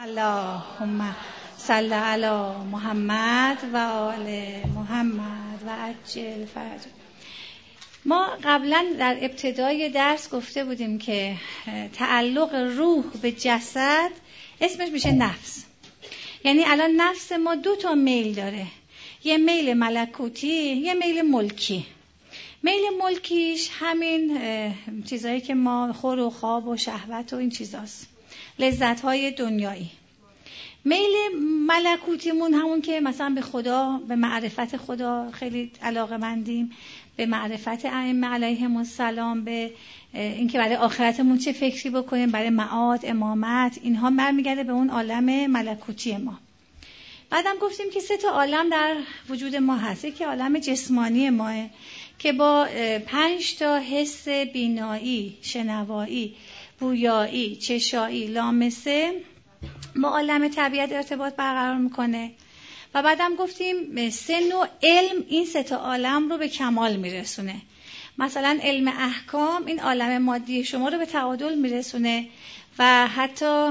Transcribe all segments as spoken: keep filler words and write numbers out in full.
اللهم صل علی محمد و آل محمد و عجل فرج. ما قبلا در ابتدای درس گفته بودیم که تعلق روح به جسد اسمش میشه نفس. یعنی الان نفس ما دو تا میل داره، یه میل ملکوتی، یه میل ملکی. میل ملکیش همین چیزایی که ما خور و خواب و شهوت و این چیزاست، لذت‌های دنیایی. میل ملکوتیمون همون که مثلا به خدا، به معرفت خدا خیلی علاقه‌مندیم، به معرفت ائمه علیهم السلام، به اینکه برای آخرتمون چه فکری بکنیم، برای معاد، امامت، اینها برمیگرده به اون عالم ملکوتی ما. بعدم گفتیم که سه تا عالم در وجود ما هست. یکی عالم جسمانی ماه که با پنج تا حس بینایی، شنوایی، بویایی، چشایی، لامسه با عالم طبیعت ارتباط برقرار میکنه. و بعدم گفتیم سه نوع علم این سه تا عالم رو به کمال میرسونه. مثلا علم احکام این عالم مادی شما رو به تعادل میرسونه و حتی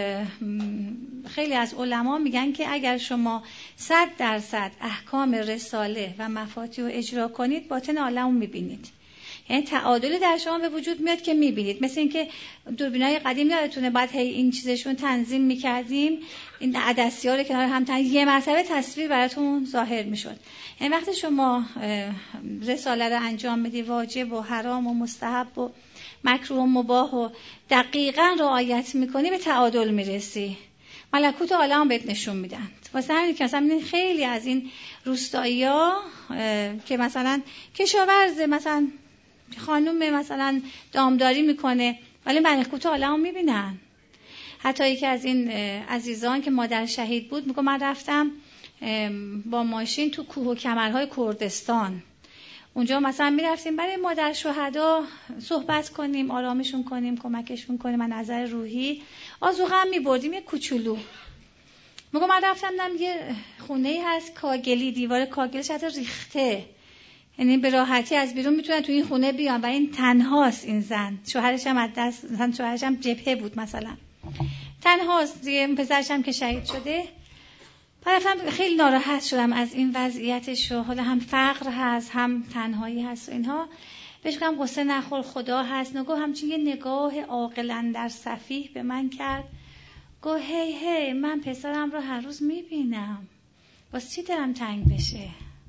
خیلی از علما میگن که اگر شما صد درصد احکام رساله و مفاتیح رو اجرا کنید باطن عالم رو میبینید. یعنی تعادل در شما به وجود میاد که میبینید. مثل اینکه دوربینای قدیم یادتونه بعد هی این چیزشون تنظیم میکردیم، این عدسی‌ها رو کنار هم تنظیم، یه مرتبه تصویر براتون ظاهر میشد. یعنی وقتی شما رساله رو انجام میدی، واجب و حرام و مستحب و مکروه و مباح و دقیقاً رعایت میکنی، به تعادل میرسی. ملکوت عالم بهت نشون میدن. واسه همین که مثلا خیلی از این روستایی‌ها که مثلا کشاورز، مثلا خانم مثلا دامداری میکنه ولی ملکوت عالم میبینن. حتی یکی از این عزیزان که مادر شهید بود میگه من رفتم با ماشین تو کوه و کمرهای کردستان، اونجا مثلا میرفتیم برای مادر شهدا صحبت کنیم، آرامشون کنیم، کمکشون کنیم، من نظر روحی آذوقه هم میبردیم. یه کوچولو میگه من رفتم دیدم یه خونه‌ای هست کاگلی، دیوار کاگلش حتی ریخته، یعنی به راحتی از بیرون میتونن تو این خونه بیان و این تنهاست. این زن شوهرش هم از دست، مثلا شوهرش هم جبهه بود، مثلا تنهاست دیگه، پسرش هم که شهید شده. بعدم خیلی ناراحت شدم از این وضعیتش و حالا هم فقر هست هم تنهایی هست و اینها. بهش گفتم قصه نخور، خدا هست. نگاه همچین یه نگاه عاقل در سفیه به من کرد، گفت هی هی من پسرم رو هر روز میبینم، واسه چی دلم تنگ بشه؟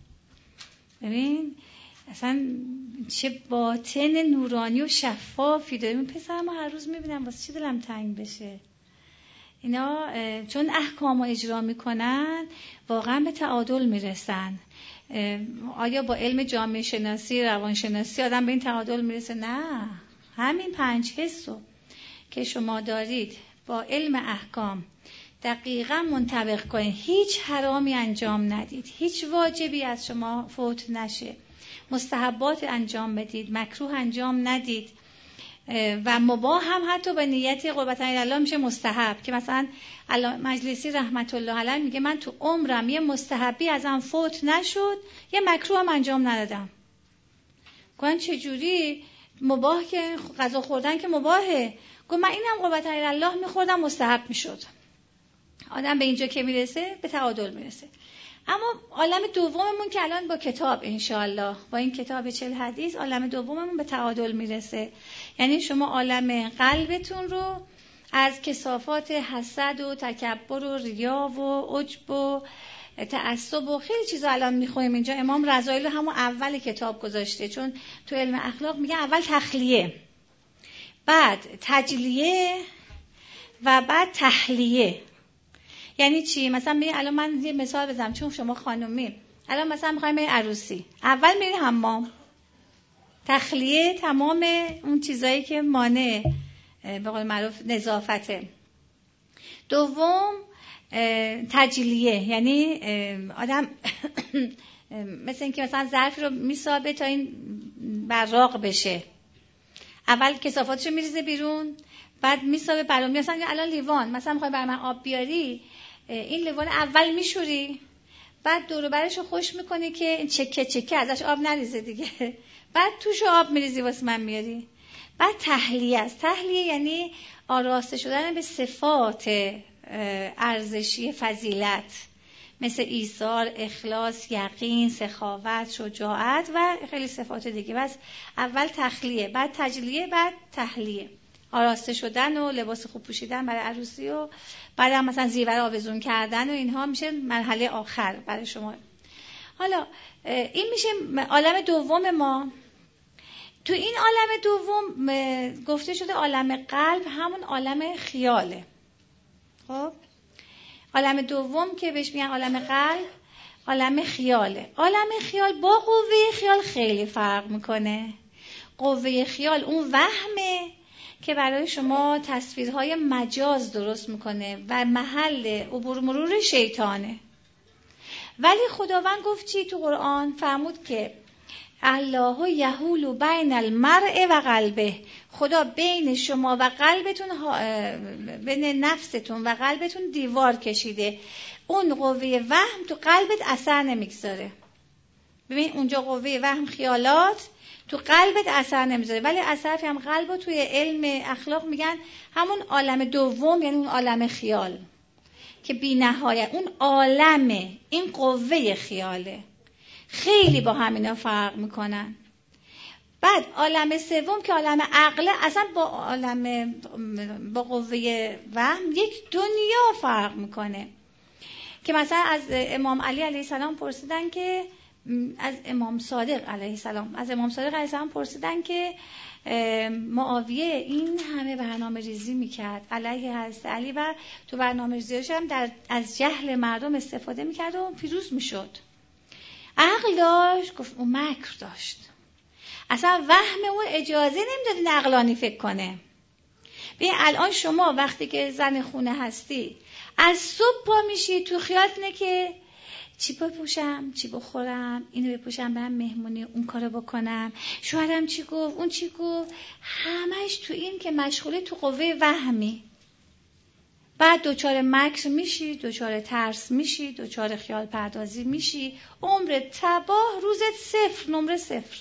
ببین اصلا چه باطن نورانی و شفافی داره. من پسرم رو هر روز میبینم، واسه چی دلم تنگ بشه؟ اینا چون احکام رو اجرا میکنن واقعا به تعادل میرسن. آیا با علم جامعه شناسی، روان شناسی آدم به این تعادل میرسه؟ نه. همین پنج حسو که شما دارید با علم احکام دقیقا منطبق کنید، هیچ حرامی انجام ندید، هیچ واجبی از شما فوت نشه، مستحبات انجام بدید، مکروه انجام ندید و مباح هم حتی به نیت قربت الله میشه مستحب. که مثلا مجلسی رحمت الله علیه میگه من تو عمرم یه مستحبی ازم فوت نشد، یه مکروه هم انجام ندادم. گفتن چجوری؟ مباح که غذا خوردن که مباحه. گفت من اینم قربت الله میخوردم مستحب میشد. آدم به اینجا که میرسه به تعادل میرسه. اما عالم دوممون که الان با کتاب انشاءالله، با این کتاب چهل حدیث، عالم دوممون به تعادل میرسه. یعنی شما عالم قلبتون رو از کثافات حسد و تکبر و ریا و عجب و تعصب و خیلی چیزا الان میخونیم اینجا. امام رضایل همون اول کتاب گذاشته، چون تو علم اخلاق میگه اول تخلیه، بعد تجلیه و بعد تحلیه. یعنی چی؟ مثلا می الان من یه مثال بزنم، چون شما خانومی الان مثلا می‌خوایم بریم عروسی، اول میری حمام، تخلیه تمام اون چیزایی که مانع به قول معروف نظافته. دوم تجلیه، یعنی آدم مثلا اینکه مثلا ظرف رو میسابه تا این براق بشه، اول کثافاتشو میریزه بیرون، بعد میسابه برام. مثلا الان لیوان، مثلا می‌خوای برای من آب بیاری، این لیوان اول میشوری، بعد دور و برش رو خوش میکنی که این چکه چکه ازش آب نریزه دیگه، بعد توش آب میریزی واسه من میاری. بعد تحلیه است. تحلیه یعنی آراسته شدن به صفات ارزشی فضیلت مثل ایثار، اخلاص، یقین، سخاوت، شجاعت و خیلی صفات دیگه. بس اول تخلیه، بعد تجلیه، بعد تحلیه. آراسته شدن و لباس خوب پوشیدن برای عروسی و بعد هم مثلا زیور آویزون کردن و اینها میشه مرحله آخر برای شما. حالا این میشه عالم دوم ما. تو این عالم دوم گفته شده عالم قلب همون عالم خیاله. خب عالم دوم که بهش میگن عالم قلب عالم خیاله. عالم خیال با قوه خیال خیلی فرق میکنه. قوه خیال اون وهمه که برای شما تصویرهای مجاز درست میکنه و محل عبور مرور شیطانه. ولی خداوند گفت چی تو قرآن؟ فرمود که الله یحول بین المرء و قلبه. خدا بین شما و قلبتون، بین نفستون و قلبتون دیوار کشیده. اون قوه وهم تو قلبت اثر نمیگذاره. ببین اونجا قوه وهم خیالات تو قلبت اثر نمیذاره، ولی اثر هم قلب و توی علم اخلاق میگن همون عالم دوم، یعنی اون عالم خیال که بی نهایت اون عالمه، این قوه خیاله. خیلی با همینا فرق میکنن. بعد عالم سوم که عالم عقله، اصلا با عالم با قوه وهم یک دنیا فرق میکنه. که مثلا از امام علی علیه السلام پرسیدن که از امام صادق علیه السلام از امام صادق علیه السلام پرسیدن که معاویه این همه برنامه ریزی میکرد علیه حضرت علی و تو برنامه ریزیش هم در از جهل مردم استفاده میکرد و پیروز میشد. عقل داشت؟ گفت اون مکر داشت. اصلا وهم او اجازه نمیداد عقلانی فکر کنه. ببین الان شما وقتی که زن خونه هستی از صبح پا میشی تو خیالت اینه که چی بپوشم، چی بخورم، اینو بپوشم برم مهمونی، اون کارو بکنم، شوهرم چی گفت، اون چی گفت، همش تو این که مشغولی تو قوه وهمی. بعد دوچار مکر میشی، دوچار ترس میشی، دوچار خیال پردازی میشی، عمر تباه، روزت صفر، نمره صفر.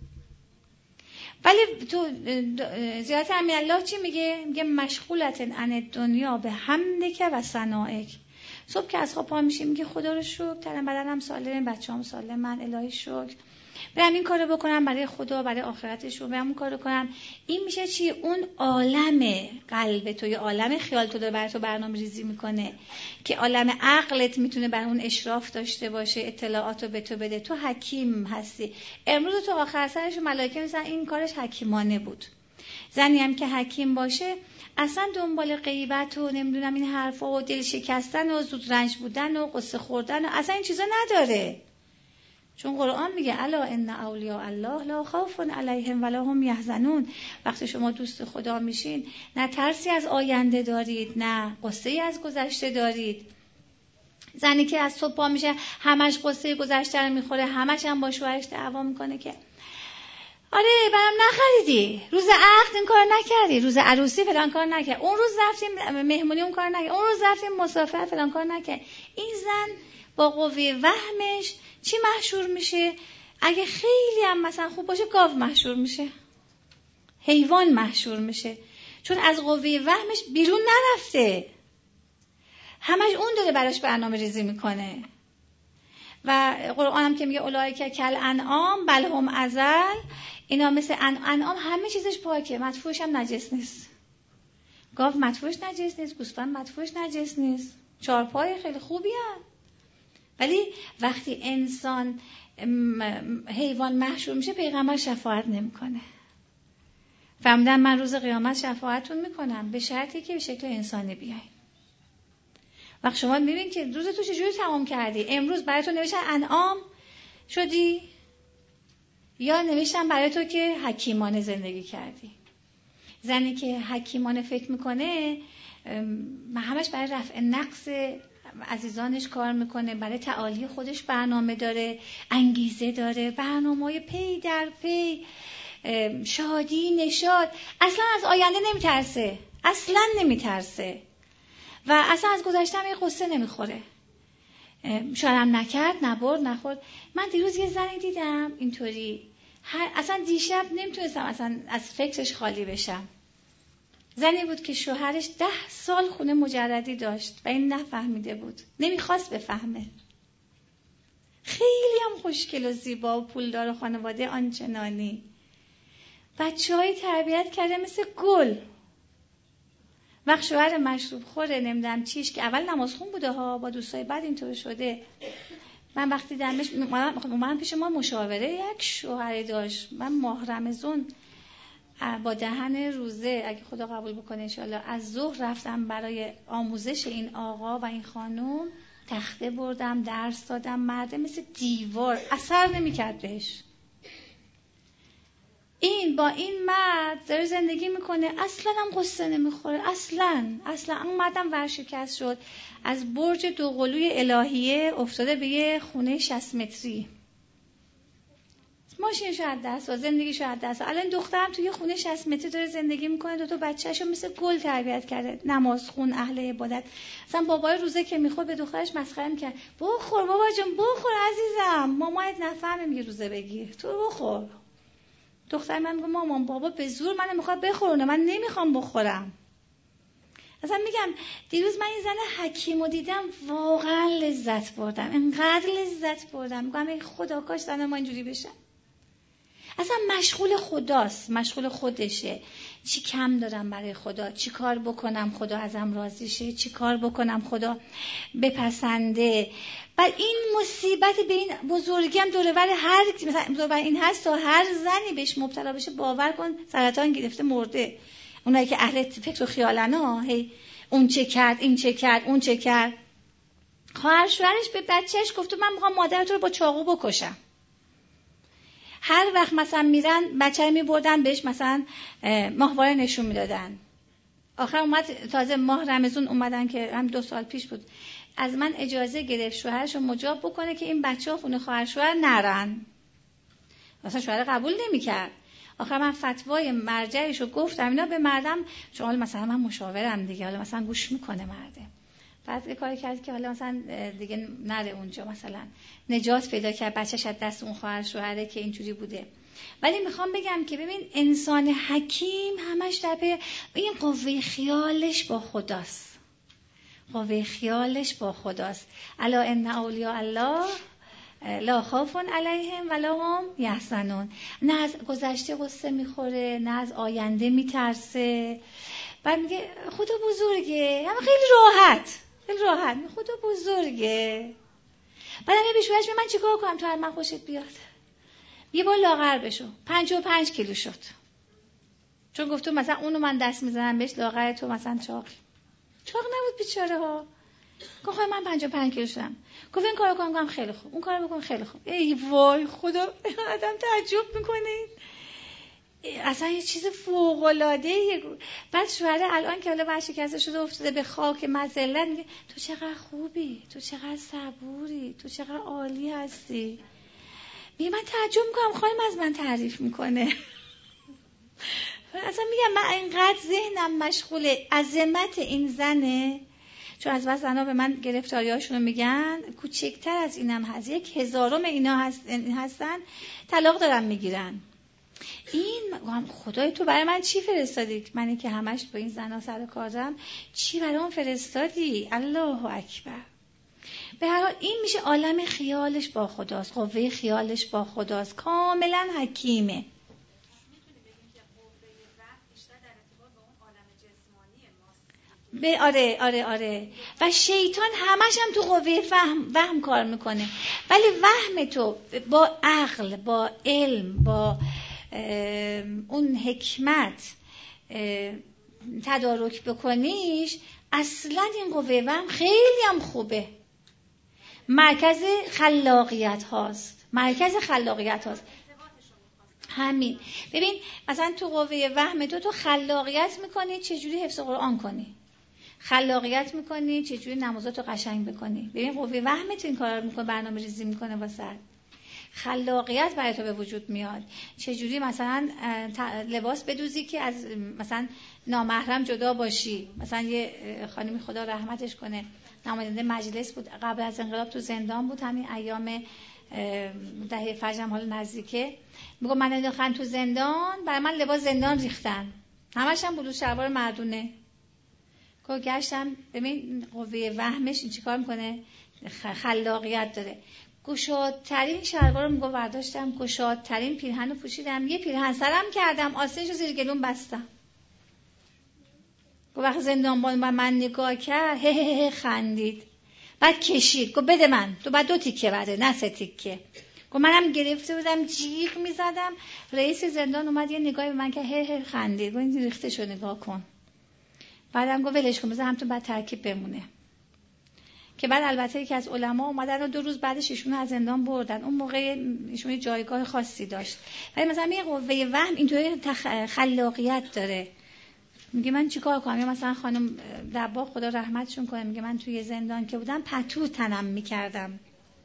ولی تو زیارت امین الله چی میگه؟ میگه مشغولتن عن دنیا به حمدک و ثنائک. صبح که از خواب پا میشیم میگه خدا رو شکر، تنم بدنم سالم، بچه‌ام سالم، من الهی شکر، برم این کارو بکنم برای خدا، برای آخرتشون، برم اون کارو کنم. این میشه چی؟ اون عالم قلب تو، یا عالم خیال تو داره برای تو برنامه ریزی میکنه که عالم عقلت میتونه بر اون اشراف داشته باشه، اطلاعاتو به تو بده. تو حکیم هستی. امروز تو آخر سرش ملائکه میگن این کارش حکیمانه بود. زنی هم که حکیم باشه اصلا دنبال غیبت و نمیدونم این حرفا و دل شکستن و زود رنج بودن و قصه خوردن و اصلا این چیزا نداره. چون قرآن میگه الا ان اولیاء الله لا خوف علیهم ولا هم یحزنون. وقتی شما دوست خدا میشین نه ترسی از آینده دارید، نه قصه‌ای از گذشته دارید. زنی که از صبح پا میشه همش قصه گذشته رو میخوره، همش هم با شوهرش دعوا میکنه که آره برام نخریدی، روز عقد این کار نکردی، روز عروسی فلان کار نکردی، اون روز رفتیم مهمونی اون کار نکردی، اون روز رفتیم مسافرت فلان کار نکردی. این زن با قوه وهمش چی محشور میشه؟ اگه خیلی هم مثلا خوب باشه گاو محشور میشه، حیوان محشور میشه، چون از قوه وهمش بیرون نرفته، همش اون داره براش برنامه ریزی میکنه. و قرآن هم که میگه اولئک کل انعام بل هم اضل، اینا مثل انعام همه چیزش پاکه، مدفوعش هم نجس نیست. گاو مدفوعش نجس نیست، گوسفند مدفوعش نجس نیست، چهارپای خیلی خوبی هم. ولی وقتی انسان حیوان محشور میشه پیغمبر شفاعت نمیکنه. فهمیدن من روز قیامت شفاعتون میکنم به شرطی که به شکل انسانی بیاین. وقت شما میبینید که روز تو چجوری تمام کردی؟ امروز برای تو نوشتن انعام شدی یا نوشتن برای تو که حکیمانه زندگی کردی؟ زنی که حکیمانه فکر میکنه همش برای رفع نقص عزیزانش کار میکنه، برای تعالی خودش برنامه داره، انگیزه داره، برنامه‌های پی در پی، شادی، نشاط، اصلا از آینده نمیترسه، اصلا نمیترسه و اصلا از گذشتم یه قصه نمیخوره. شارم نکرد، نبرد، نخورد. من دیروز یه زنی دیدم اینطوری، اصلا دیشب نمیتونستم اصلا از فکرش خالی بشم. زنی بود که شوهرش ده سال خونه مجردی داشت و این نفهمیده بود، نمیخواست بفهمه. خیلی هم خوشگل و زیبا و پولدار و خانواده آنچنانی، بچه های تربیت کرده مثل گل. وقت شوهر مشروب خوره نمیدونم چیش که اول نمازخون بوده ها، با دوستای بعد اینطور شده. من وقتی دمش من پیش ما مشاوره یک شوهری داشت، من ماه رمضان با دهن روزه اگه خدا قبول بکنه انشالله از ظهر رفتم برای آموزش این آقا و این خانم، تخته بردم درس دادم، مرده مثل دیوار اثر نمی‌کرد بهش. این با این مرد داره زندگی میکنه، اصلا هم قصه نمیخوره، اصلا اصلا اون مردم ورشکست شد، از برج دوقلوی الهیه افتاده به یه خونه شصت متری، ماشینش از دست و زندگیش از دست. الان دخترم توی خونه شصت متری داره زندگی میکنه، دو تا بچه‌شو مثل گل تربیت کرده، نماز خون، اهل عبادت. مثلا بابای روزه که میخواد به دخترش مسخره میکنه، بخور بابا جون بخور عزیزم، مامایت نفهمه میگه روزه بگیر، تو بخور. دختر من میگه مامان بابا به زور منو میخواد بخورونه، من نمیخوام بخورم. اصلا میگم دیروز من این زن حکیمو دیدم واقعا لذت بردم، انقدر لذت بردم، میگم ای خدا کاش زن ما اینجوری بشه. اصلا مشغول خداست، مشغول خودشه، چی کم دارم برای خدا، چی کار بکنم خدا ازم راضی شه، چی کار بکنم خدا بپسنده. بعد این مصیبت به این بزرگی هم دوره بر هر مثلا دوره بر این هست تا هر زنی بهش مبتلا بشه باور کن سرطان گرفته مرده. اونایی که اهل فکر و خیالنا، هی اون چه کرد این چه کرد اون چه کرد. خواهر شوهرش به بچهش گفت من میخوام مادرت رو با چاقو بکشم. هر وقت مثلا میرن بچه رو میبردن بهش مثلا ماهواره نشون میدادن. آخر اومد تازه ماه رمضان اومدن که هم دو سال پیش بود، از من اجازه گرفت شوهرش رو مجاب بکنه که این بچه ها خونه خواهر شوهر نرن. مثلا شوهر قبول نمیکرد. آخر من فتوای مرجعش رو گفتم اینا به مردم، چون حالا مثلا من مشاورم دیگه، حالا مثلا گوش میکنه مرده. بعد یه کاری کرد که حالا مثلا دیگه نره اونجا، مثلا نجات پیدا کرد بچه‌ش از دست اون خواهر شوهره که اینجوری بوده. ولی میخوام بگم که ببین انسان حکیم همش در پی این قوه خیالش با خداست، قوه خیالش با خداست. الا ان اولیاء الله لا خوف علیهم ولا هم یحزنون. نه از گذشته قصه میخوره، نه از آینده میترسه. بعد میگه خدا بزرگه، همه خیلی راحت خیلی راحت خدا بزرگه. بعد میگه به شوهرش من چیکار کنم تو هر من خوشت بیاد؟ یه بار لاغر بشو، پنجاه و پنج کیلو شد، چون گفتم مثلا اونو من دست میزنم بهش، لاغر تو مثلا چاق چاق نبود بیچاره ها. گفتم من پنجاه و پنج کیلو شدم. گفت این کارو کنم، خیلی خوب، اون کارو بکن، خیلی خوب. ای وای خدا، آدم تعجب میکنه، اصلا یه چیز فوق العاده ایه. بعد شوهر الان که حالا ورشکسته شده افتاده به خاک مذلت، میگه تو چقدر خوبی، تو چقدر صبوری، تو چقدر عالی هستی. میگه من تعجب میکنم خانم از من تعریف میکنه. اصلا میگم من اینقدر ذهنم مشغول عظمت این زنه، چون از بس زنها به من گرفتاریاشونو میگن کوچکتر از اینم هست، یک هزارم اینا هست هستن طلاق دارن میگیرن. این خدای تو برای من چی فرستادی؟ منی که همش با این زنا سر کار دارم، چی برام فرستادی؟ الله اکبر. به هر حال این میشه عالم خیالش با خداست، قوه خیالش با خداست، کاملا حکیمه. به آره آره آره و شیطان همش هم تو قوه فهم وهم کار میکنه، ولی وهم تو با عقل، با علم، با اون حکمت تدارک بکنیش، اصلا این قوه وهم خیلی هم خوبه، مرکز خلاقیت هاست، مرکز خلاقیت هاست. همین ببین مثلا تو قوه وهم تو تو خلاقیت میکنی چجوری حفظ قرآن کنی، خلاقیت میکنی چجوری نمازاتو قشنگ بکنی. ببین قوه وهمت این کارا رو میکنه، برنامه ریزی میکنه واسه خلاقیت برای تو به وجود میاد. چجوری مثلا لباس بدوزی که از مثلا نامحرم جدا باشی. مثلا یه خانمی خدا رحمتش کنه نماینده مجلس بود، قبل از انقلاب تو زندان بود، همین ایام دهه فجرم حالا نزدیکه، میگم من انداختن تو زندان، برای من لباس زندان ریختن، همش هم بلوز شلوار مردونه. که گشتم ببین قوه وهمش این چیکار میکنه؟ خلاقیت داره. گشادترین شلوار رو میگه برداشتم، گشادترین پیرهن رو پوشیدم، یه پیرهن سرم کردم، آستینش رو زیر گلوم بستم. گفت وقت زندانبان با من نگاه کرد هه هه هه خندید، بعد کشید، گفت بده من، تو بعد دو تیکه بده نه سه تیکه. گفت منم گرفته بودم جیغ میزدم. رئیس زندان اومد یه نگاهی به من که هه هه خندید، گفت این ریخته شو نگاه کن. بعدم گفت ولش کن بذار همتون بعد ترکیب بمونه. که بعد البته یکی از علما اومدن و دو روز بعدش ایشون از زندان بردن. اون موقع ایشون یه جایگاه خاصی داشت. ولی مثلا یه قوه وهم اینطوری تخ... خلاقیت داره. میگه من چیکار کنم؟ یا مثلا خانم دباغ خدا رحمتشون کنه میگه من توی زندان که بودم پتو تنم میکردم.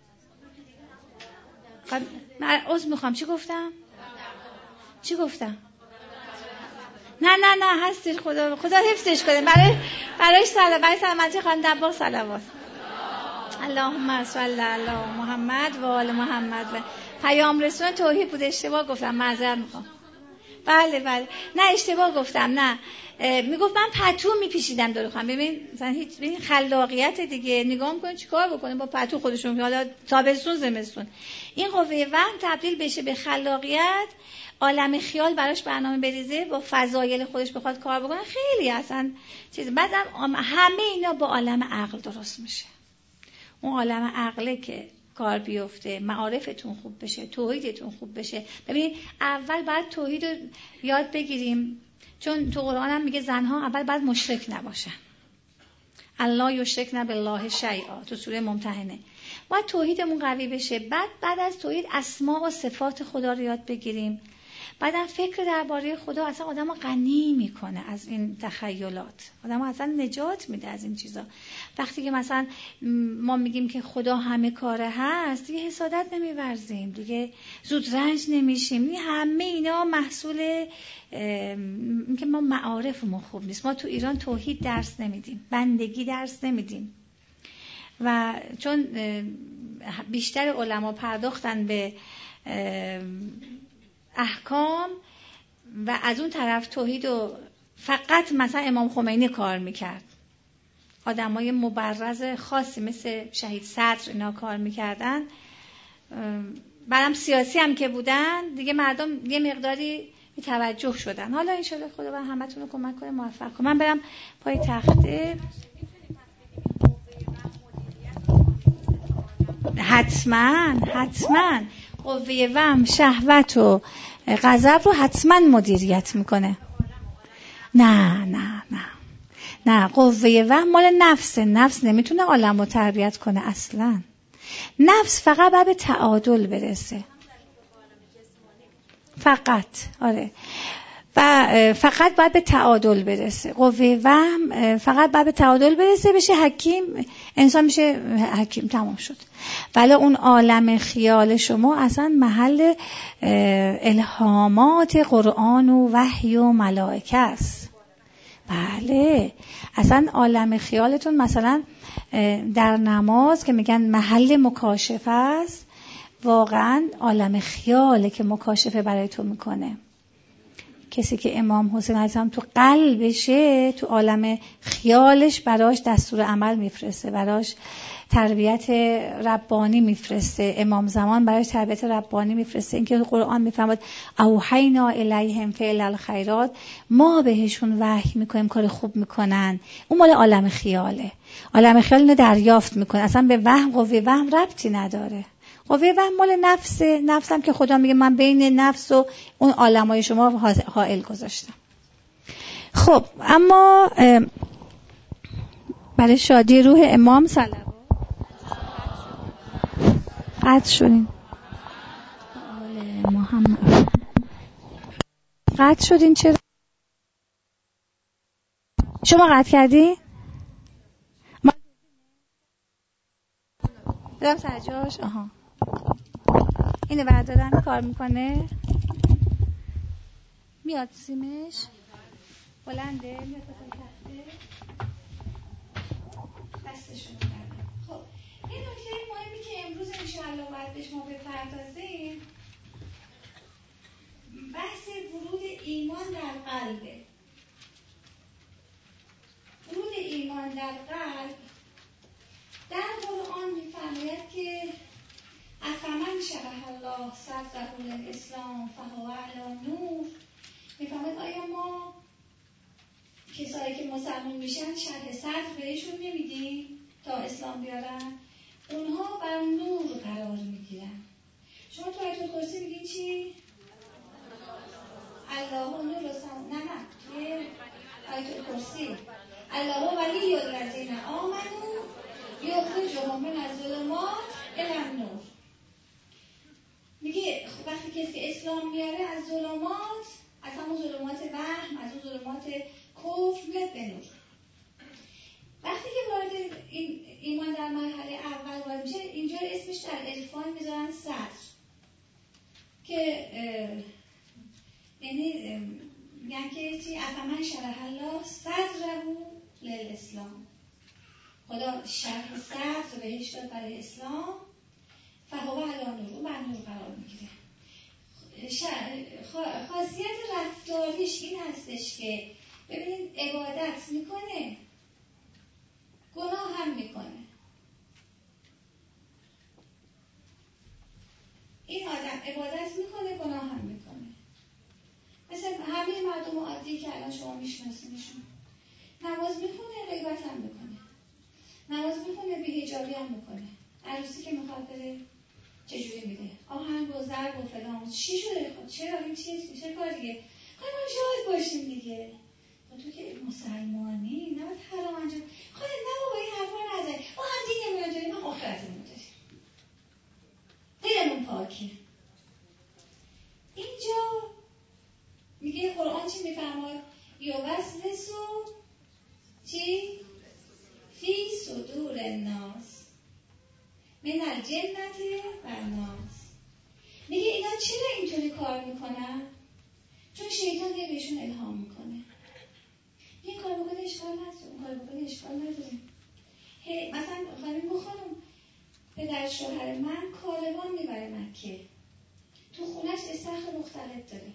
من عذر میخوام چی گفتم؟ چی گفتم؟ نه نه نه هستش، خدا خدا حفظش کنه. برای برای سلام برای سلامتی خانم دباغ صلوات. اللهم صل علی محمد و آل محمد. و پیام رسون توحید بود، اشتباه گفتم، معذرت میخوام. بله بله نه اشتباه گفتم. نه میگفت من پتو میپیشیدم دور خودم. ببین مثلا هیچ ببین خلاقیت دیگه، نگاه میکنه چیکار بکنه با پتو خودشون، حالا تابستون زمستون. این قوه وهم تبدیل بشه به خلاقیت، عالم خیال براش برنامه بریزه، با فضایل خودش بخواد کار بکنه، خیلی اصلا چیز. بعدم همه اینا با عالم عقل درست میشه. اون عالم عقله که کار بیفته، معارفتون خوب بشه، توحیدتون خوب بشه. ببین اول باید توحید رو یاد بگیریم، چون تو قرآن هم میگه زنها اول باید مشرک نباشن. الله یشرکن بالله شیئا تو سوره ممتحنه. باید توحیدمون قوی بشه. بعد بعد از توحید اسما و صفات خدا رو یاد بگیریم. بعدم فکر درباره خدا اصلا آدمو غنی میکنه از این تخیلات، آدمو اصلا نجات میده از این چیزا. وقتی که مثلا ما میگیم که خدا همه کاره هست، دیگه حسادت نمیورزیم، دیگه زود رنج نمیشیم. این همه اینا محصول اینکه ما معارفمون خوب نیست. ما تو ایران توحید درس نمیدیم، بندگی درس نمیدیم، و چون بیشتر علما پرداختن به احکام و از اون طرف توحید و فقط مثلا امام خمینی کار میکرد، آدمای مبرز خاصی مثل شهید صدر اینا کار میکردن، بعدم سیاسی هم که بودن دیگه، مردم یه مقداری توجه شدن. حالا انشالله خدا و همتون رو کمک کنه موفق کنه. من برم پای تخته. حتما حتما قوه وهم شهوت و غضب رو حتما مدیریت میکنه. نه نه نه نه قوه وهم مال نفسه. نفس نمیتونه عالم رو تربیت کنه اصلا. نفس فقط باید به تعادل برسه، فقط. آره و فقط باید به تعادل برسه. قوه وهم فقط باید به تعادل برسه، بشه حکیم، انسان میشه حکیم، تمام شد. ولی اون عالم خیال شما اصلا محل الهامات قرآن و وحی و ملائکه است. بله اصلا عالم خیالتون مثلا در نماز که میگن محل مکاشفه است، واقعا عالم خیاله که مکاشفه برای تو میکنه. کسی که امام حسین علیه السلام تو قلبشه، تو عالم خیالش براش دستور عمل میفرسته، براش تربیت ربانی میفرسته، امام زمان براش تربیت ربانی میفرسته. اینکه قرآن میفرماد اوحینا الیهم فعل الخیرات، ما بهشون وحی میکنیم کار خوب میکنن. اون مال عالم خیاله. عالم خیال اینو دریافت میکنه، اصلا به وهم قوه وهم ربطی نداره. قوه وهم مال نفسه. نفسم که خدا میگه من بین نفس و اون عالمای شما حائل گذاشتم. خب اما برای شادی روح امام صلوات قطع شدین آل محمد قطع شدین. چرا شما قطع کردی؟ ما بدم سرجاش. آها اینو بردارن کار میکنه، میاد سیمش بلنده، میاد تا تخته دستشون کردم. خب این نکته مهمی که امروز انشاءالله باید بهش ما بپردازیم، بحث ورود ایمان در قلبه. ایمان در قلب در قرآن می‌فرماید که افمن شرح الله صدره للاسلام فهو علی نور. می‌فرماید آیا ما کسایی که مسلمان میشن شرح صدر بهشون نمیدیم تا اسلام بیارن؟ اونها بر نور قرار میگیرن. شما تو آیت الکرسی میگین چی؟ الله نور السماوات، نه نه توی آیت الکرسی الله ولی الذین آمنوا یخرجهم من الظلمات الی النور. میگه وقتی کسی اسلام میاره از ظلمات، از همون ظلمات وهم، از اون ظلمات کفر میاد به نور. وقتی که وارد این ایمان در مرحله اول وارد میشه، اینجا اسمش در عرفان میذارن صدر، که یعنی میگن که چی؟ افمن شرح الله صدره للاسلام. خدا شرح صدر بهش داد برای اسلام، فهو علی نور، بر نور قرار میگیره. خاصیت رفتاریش این هستش که ببینید عبادت میکنه، گناه هم میکنه. این آدم عبادت میکنه، گناه هم میکنه. مثل همه مردم عادی که الان شما میشناسینشون. نماز میخونه، غیبت هم میکنه. نماز میخونه، بی‌حجابی هم میکنه. عروسی که میخواد بره چجوری میده؟ آهنگ و ضرب و فلان. چی شده خود؟ چرا این چیز؟ چه کاریه؟ خواهی ما شاهد باشیم دیگه. تو که مسلمانی نباید حرام انجام. خواهی نه بابا این حرفا نزد. ما هم دینمون رو داریم، ما آخرتمون رو داریم. دلمون پاکه. اینجا میگه قرآن چی میفرماید؟ یوسوسو چی؟ فی صدور الناس من الجنة والناس. میگه اینا چرا اینطوری کار میکنن؟ چون شیطان یه بهشون الهام میکنه. این کار بکنه اشکال نداره، اون کار بکنه اشکال نداره. مثلا خانم بخانم پدر شوهر من کاروان میبره مکه، تو خونش استخر مختلف داره.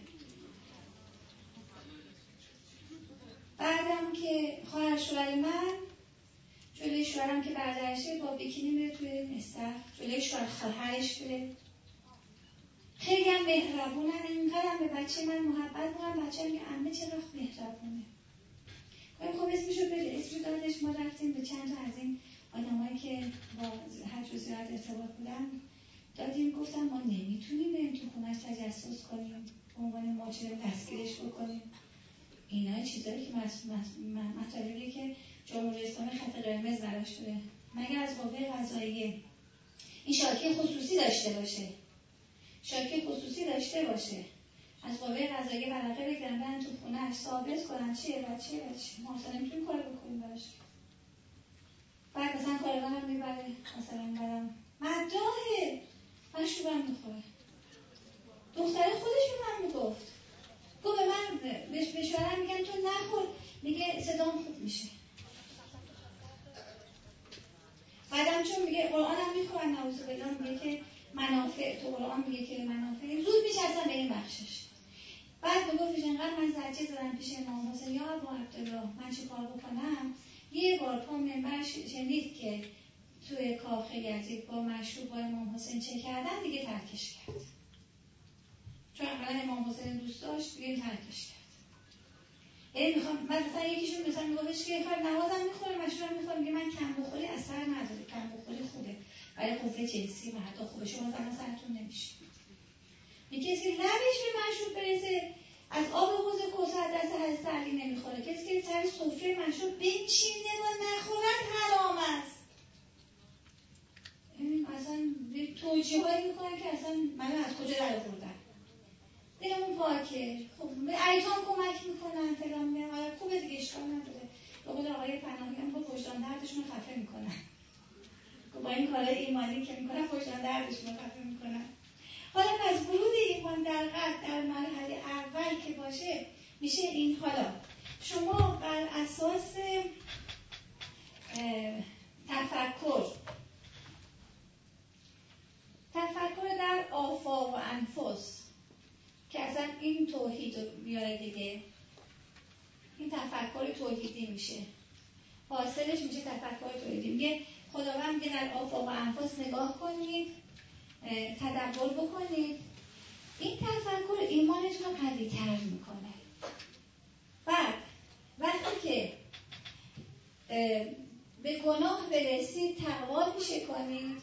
بعدم که خواهر شوهر من جلوی شوهرم که برادرشه با بیکینی میره توی استخر، جلوی شوهر خواهرش میره. خیلی هم مهربونن، اینقدر به بچه من محبت میکنن. بچه هم میگه عمه چقدر مهربونه. خب اسمشو بده، اسمشو دادش. ما رفتیم به چند تا از این آدمایی که با حج و زیارت ارتباط بودن دادیم، گفتم ما نمیتونیم بریم تو خونش تجسس کنیم، به عنوان مجرم دستگیرش بکنیم. اینا چیزایی که مطالبی که جمهوری اسلامی خط قرمز براش داره. مگر از قوه قضاییه این شاکی خصوصی داشته باشه، شاکی خصوصی داشته باشه، از قوه قضاییه ورقه بگیرن برن تو خونه‌اش ثابت کنن چیه و چیه و چیه. ما اصلا نمیتونیم کار بکنیم براش. بعد مثلا کارگاه هم میبره، مثلا برم مداهه مشروبم میخوره. دختره خودش به من میگفت، گفت به من به شوهرم میگن تو نخور، میگه صدام خوب میشه. بعدم چون میگه قرآن هم میخورن نعوذ بالله، میگه که منافع، تو قرآن میگه که منافع زود میشه اصلا به این بخشش. بعد بگفتش انقدر من زجه زدم پیش امام حسین، یا ابا عبدالله من چه کار بکنم؟ یه بار پا منبر شنید که توی کاخ یزید با مشروب با امام حسین چه کردن، دیگه ترکش کرد. چون اولا امام حسین دوست داشت، دیگه ترکش کرد. یعنی میخوام مثلا یکیشون مثلا میگفتش که کار نمازم میخوره، مشروبم میخوره، میگه من کم بخوری اثر نداره، کم بخوری خوبه برای قوه جنسی و حتی خوبه، شما زمان سرتون نمیشه. میگه کسی لبش به مشروب برسه از آب حوض کوثر دست حضرت علی نمیخوره، کسی که سر سفره مشروب بنشینه و نخورد حرام است. این اصلا توجیهایی میکنن که اصلا من از کجا در آوردن. دلمون پاکه. خب به ایتام کمک میکنن فلان، میگن آره خوبه دیگه اشکال نداره. به قول آقای پناهی هم با وجدان دردشون رو خفه میکنن. با این کارهای ایمانی که میکنن وجدان دردشون رو خفه میکنن. حالا پس ورود ایمان در قلب در مرحله اول که باشه میشه این. حالا شما بر اساس تفکر تفکر در آفاق و انفس که اصلا این توحید رو میاره دیگه، این تفکر توحیدی میشه. حاصلش میگه خداوند میگه در آفاق و انفاس نگاه کنید، تدبر بکنید. این تفکر ایمانتون رو قوی تر میکنه. بعد وقتی که به گناه برسید تقوا پیشه کنید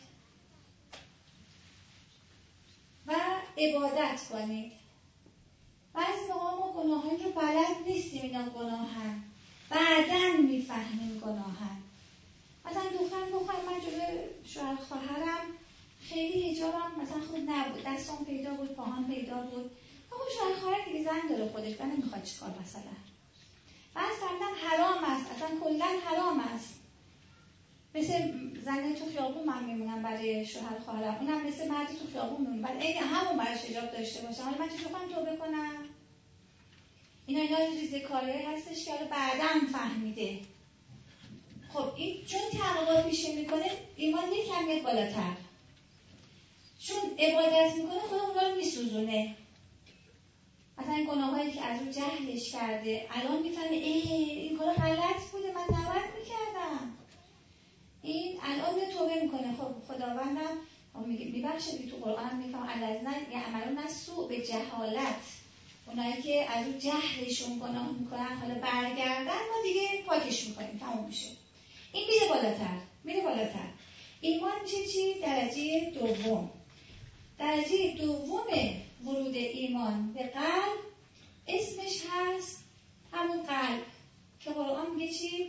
و عبادت کنید. بعضی موقع ما گناهان رو بلد نیستیم اینا گناهن، بعداً میفهمیم گناهن. مثلا دخترم گفتم من جلوی شوهر خواهرم خیلی حجابم مثلا خوب نبود، دستام پیدا بود، پاهام پیدا بود. اما شوهر خواهر دیگه زن داره خودش، من نمیخواد چیکار مثلا. بعد فهمیدم حرام است، اصلا کلاً حرام است. مثل زن تو خیابون من میمونم برای شوهر خواهرم، اونم مثل مرد تو خیابون میمونه، بعد عین همون براش حجاب داشته باشم. حالا من چطور کنم توبه کنم؟ اینا اینا ریزه کارهایی هستش که حالا بعداً فهمیده. خب این چون تقوا پیشه میکنه ایمان یکم میاد بالاتر، چون عبادت میکنه خود اونا رو میسوزونه. مثلا این گناهایی که از اون جهلش کرده الان میفهمه این کار غلط بوده، من نباید میکردم. این الان میاد توبه میکنه. خب خداوندم میگه میبخشه. تو قرآن میفهم الذین یعملون السوء به جهالت، اونایی که از اون جهلشون گناه میکنن حالا برگردن ما دیگه پاکش میکنیم، تموم میشه. این میره بالاتر، میره بالاتر. ایمان میشه چی؟ درجه دوم. درجه دوم ورود ایمان به قلب اسمش هست همون قلب که قرآن میگه چی؟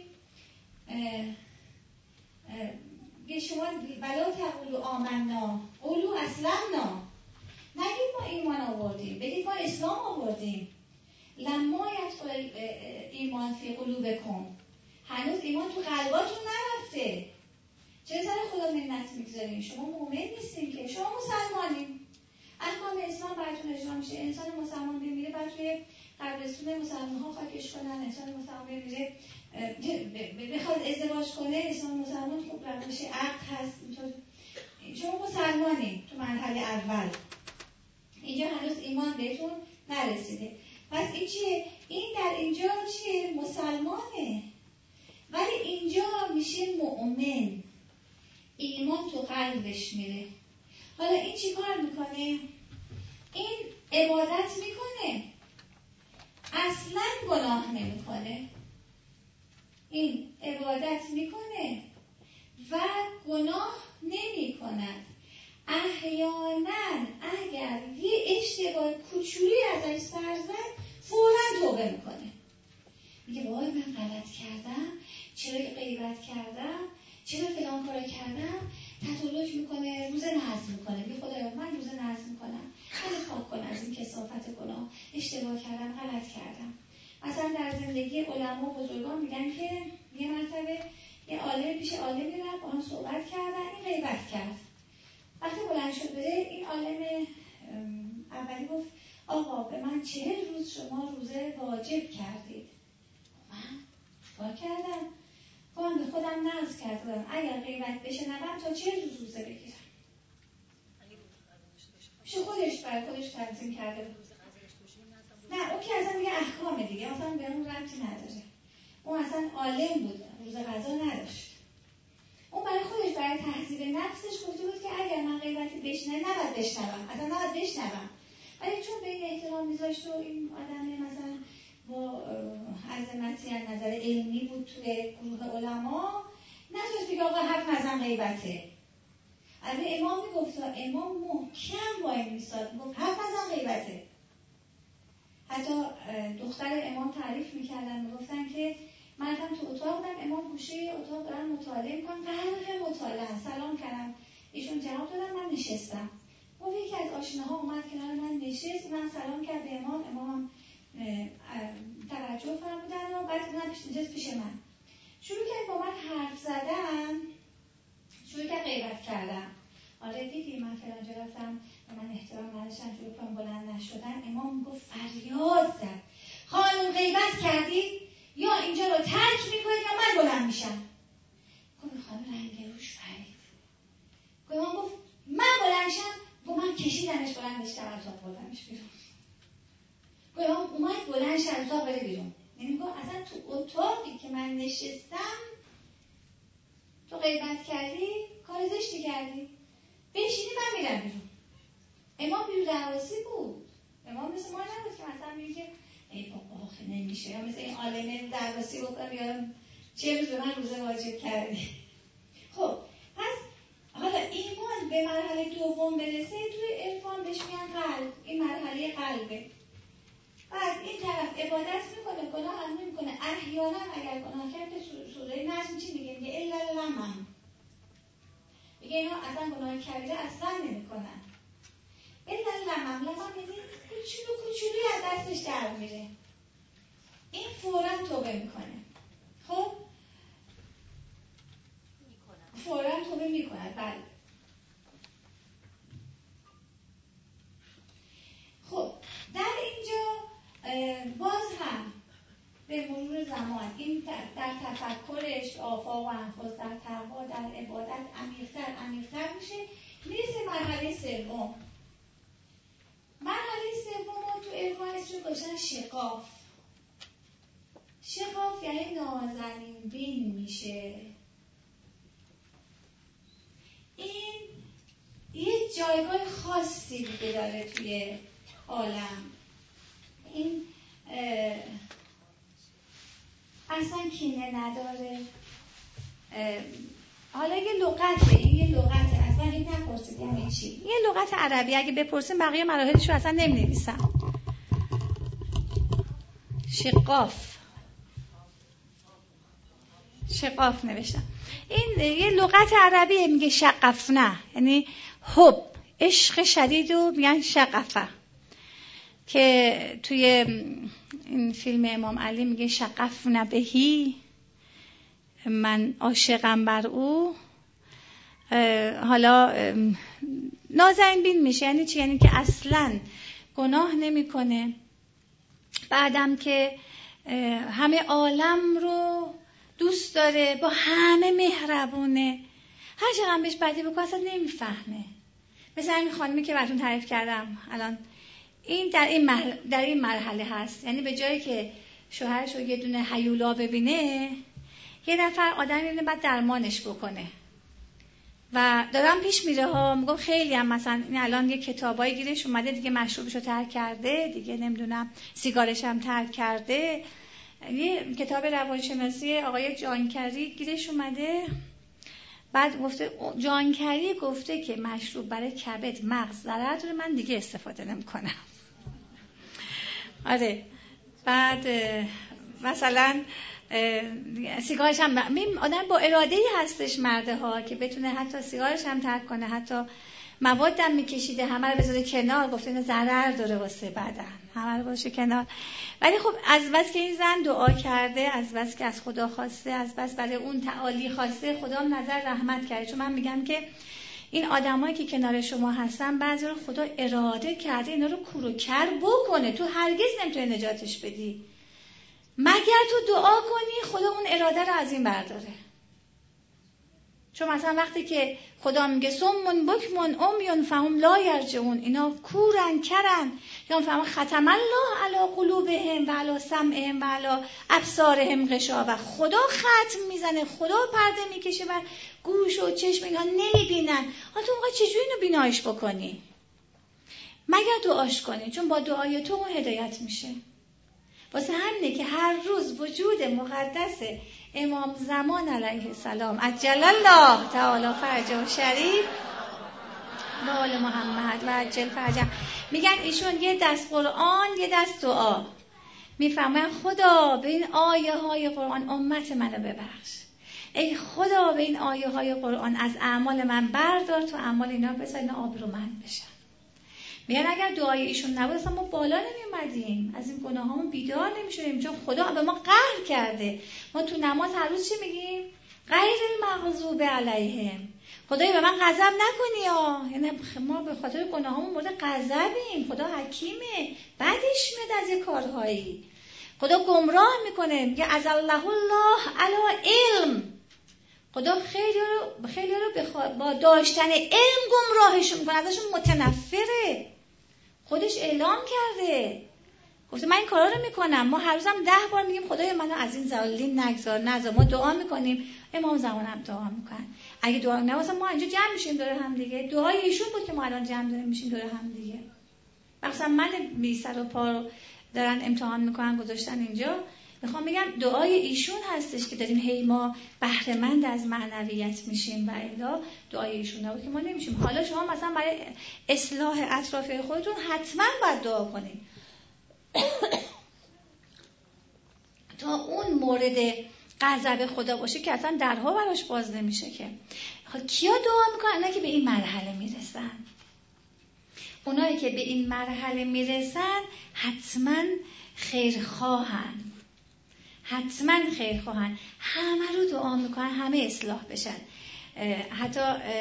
به شما بلا تقولوا آمنا قولوا اسلمنا. نگید ما ایمان آوردیم، بگید ما اسلام آوردیم. لما یدخل ایمان فی قلوبکم، هنوز ایمان تو قلباتون نرفته. چرا سر خدا منت میگذاریم؟ شما مؤمن نیستین که، شما مسلمانین. احکام اسلام براتون اجرا میشه. انسان مسلمان بمیره بعد توی قبرستون مسلمان ها خاکش کنن. انسان مسلمان بمیره بخواد ازدواج کنه، انسان مسلمان خوب روش عقد هست. شما مسلمانین تو مرحله اول، اینجا هنوز ایمان بهتون نرسیده. پس این چیه؟ این در اینجا چیه؟ مسلمانه، ولی اینجا میشه مؤمن. ایمان تو قلبش میره. حالا این چی کار میکنه؟ این عبادت میکنه، اصلا گناه نمیکنه. این عبادت میکنه و گناه نمیکند. احیانا اگر یه اشتباه کوچولی ازش سر زد فوراً توبه میکنه. میگه وای من غلط کردم، چرا غیبت کردم، چرا فلان کارو کردم. تطلق میکنه، روزه نذر میکنه. میگه خدایا من روزه نذر میکنم، منو پاک کن از این کثافت گناه، اشتباه کردم، غلط کردم. مثلا در زندگی علما و بزرگان میگن که یه مرتبه یه عالم پیش عالمی رفت، با هم صحبت کردن، این غیبت کرد. وقتی بلند شد بره، این عالم اولی گفت آقا به من چهل روز شما روزه واجب کردید. من کار کردم، من به خودم نذر کردم اگر غیبت بشنوم تا چهل روز روزه بگیرم. میشه خودش برای خودش تنظیم کرده بود. نه اون که اصلا میگه احکامه دیگه، اصلا به اون ربطی نداره. اون اصلا عالم بود، روز غذا نداشت. اون برای خودش برای تهذیب نفسش گفته بود که اگر من غیبتی بشنوم نباید بشنوم، اصلا نباید بشنوم. ولی چون به این احترام میذاشت و این آدم مثلا با عظمتی از نظر علمی بود توی گروه علما، نذاشت بگه آقا حرف نزن غیبته. البته امام میگفت، امام محکم وای میساد، میگفت حرف نزن غیبته. حتی دختر امام تعریف میکردن، میگفتن که من رفتم تو اتاق بودم، امام گوشه اتاق دارن مطالعه میکنن، غرق مطالعه. سلام کردم، ایشون جواب دادن، من نشستم. گفت یکی از آشناها اومد کنار من نشست، من سلام کرد به امام، امام توجه فرمودن و بعد من پیش نشست پیش من. شروع کرد با من حرف زدن، شروع کرد غیبت کردم. آره دیدی من فلان جا رفتم و من احترام نداشتم، شروع کنم بلند نشدن. امام گفت فریاد زد خانم غیبت کردید یا اینجا رو ترک میکنید یا من بلند میشم. گفت خانم رنگ روش پرید. امام گفت من بلند شم، گفت من کشیدمش بلندش در اتاق بردمش بیرون. گفت امام اومد بلند شد اتاق بره بیرون. یعنی گفت اصلا تو اتاقی که من نشستم تو غیبت کردی، کار زشتی کردی، بشینی من میرم بیرون. امام بیرون درواسی بود. امام مثل ما نبود که مثلا میگه ای بابا آخه نمیشه، یا مثل این عالمه درواسی بکنم یا چه روز به من روزه واجب کردی. خب پس حالا ایمان به مرحله دوم برسه، توی عرفان بهش میگن قلب. این مرحله قلبه. بعد این طرف عبادت میکنه، گناه هم نمیکنه. احیانا اگر گناه کرد تو سوره نجم چی میگه؟ میگه الا لمم. میگه اینا اصلا گناه کبیره اصلا نمیکنن. الا لمم، لمم یعنی کوچولو کوچولوی از دستش در میره. این فوراً توبه میکنه. خب فوراً توبه میکنه. بله. خب در اینجا باز هم به مرور زمان این در تفکرش آفاق و انفاس، در تقوا، در عبادت عمیق‌تر عمیق‌تر میشه، میرسه مرحله سوم. مرحله سوم تو عرفان اسمش گذاشتن شقاف. شقاف یعنی نازنین بین میشه. این یه جایگاه خاصی دیگه داره توی عالم. این اصلا کینه نداره. حالا یه لغته، این یه لغته، اصلا این نپرسید یعنی چی. یه لغت عربی، اگه بپرسیم بقیه مراحلش رو اصلا نمی نویسم. شقاف شقاف نوشتم. این یه لغت عربیه، میگه شقفنه، یعنی حب، عشق شدید رو میگن شقفه. که توی این فیلم امام علی میگه شقفنه بهی، من عاشقم بر او. حالا نازنین بین میشه یعنی چی؟ یعنی که اصلاً گناه نمیکنه، بعدم که همه عالم رو دوست داره، با همه مهربونه، هر چقدر بهش بدی بکنه اصلا نمیفهمه. مثل این خانمی که براتون تعریف کردم الان، این در این مرحله در این مرحله هست. یعنی به جایی که شوهرش رو یه دونه هیولا ببینه، یه نفر آدم میبینه بعد درمانش بکنه. و دارم پیش میره ها، میگم خیلی هم مثلا این الان یه کتابای گیرش اومده دیگه، مشروبشو ترک کرده دیگه، نمیدونم سیگارش هم ترک کرده. یه کتاب روانشناسی آقای جانکری گیرش اومده، بعد گفته جانکری گفته که مشروب برای کبد مغز ضرر داره، من دیگه استفاده نمیکنم. آره. بعد مثلا سیگارش هم آدم با اراده‌ای هستش مرده ها که بتونه حتی سیگارش هم ترک کنه، حتی موادم میکشیده همه رو بذاره کنار، گفته اینا ضرر داره واسه بدن، همه رو باشه کنار. ولی خب از بس که این زن دعا کرده، از بس که از خدا خواسته، از بس برای اون تعالی خواسته، خدا هم نظر رحمت کرده. چون من میگم که این آدمایی که کنار شما هستن بعضی رو خدا اراده کرده اینا رو کور و کر بکنه، تو هرگز نمیتونی نجاتش بدی مگر تو دعا کنی خدا اون اراده رو از این برداره. چون مثلا وقتی که خدا میگه سمون بکمون امیون فهم لا یرجعون، اینا کورن کرن، یا فهم ختم الله علی قلوبهم و علی سمعهم و علی ابصارهم غشاوه، خدا ختم میزنه، خدا پرده میکشه و گوش و چشم اینها نمیبینن. حالا تو موقع چجوری اینو بینایش بکنی؟ مگر دعاش کنی، چون با دعای تو اون هدایت میشه. واسه همینه که هر روز وجود مقدس امام زمان علیه السلام عجل الله تعالی فرجه شریف و آل محمد و عجل فرجه، میگن ایشون یه دست قرآن یه دست دعا. میفهمن خدا به این آیه های قرآن امت منو ببخش، ای خدا به این آیه های قرآن از اعمال من بردار، تو اعمال اینا بذار اینا آبرومند بشن. میگن اگر دعای ایشون نبود اصلا ما بالا نمیومدیم، از این گناهامون بیدار نمیشدیم، چون خدا به ما قهر کرده. ما تو نماز هر روز چی میگیم؟ غیر المغضوب علیهم، خدای به من غضب نکنی ها. یعنی ما به خاطر گناهامون مورد غضبیم، خدا حکیمه، بعدش میاد از یه کارهایی. خدا گمراه میکنه، میگه از الله الله علی علم، خدا خیلی رو خیلی رو با داشتن علم گمراهشون میکنه، ازشون متنفره. خودش اعلام کرده گفته من این کارا رو میکنم. ما هر روزم ده بار میگیم خدای منو از این ظالم نگذار نذار. ما دعا میکنیم، امام زمان هم دعا میکنن. اگه دعا نواسه ما اینجا جمع میشیم دور هم دیگه. دعای ایشون بود که ما الان جمع داریم میشیم دور هم دیگه. مثلا من بی سر و پا رو دارن امتحان میکنن گذاشتن اینجا، میخوام بگم دعای ایشون هستش که داریم هی ما بهره مند از معنویت میشیم و الا دعای ایشون نبود که ما نمیشیم. حالا شما مثلا برای اصلاح اطراف خودتون حتما باید دعا کنید تا اون مورد غضب خدا باشه که اصلا درها براش باز نمیشه. که کیا دعا میکنن؟ اونایی که به این مرحله میرسن. اونایی که به این مرحله میرسن حتما خیرخواهن، حتما خیرخواهن، همه رو دعا میکنن همه اصلاح بشن. حتی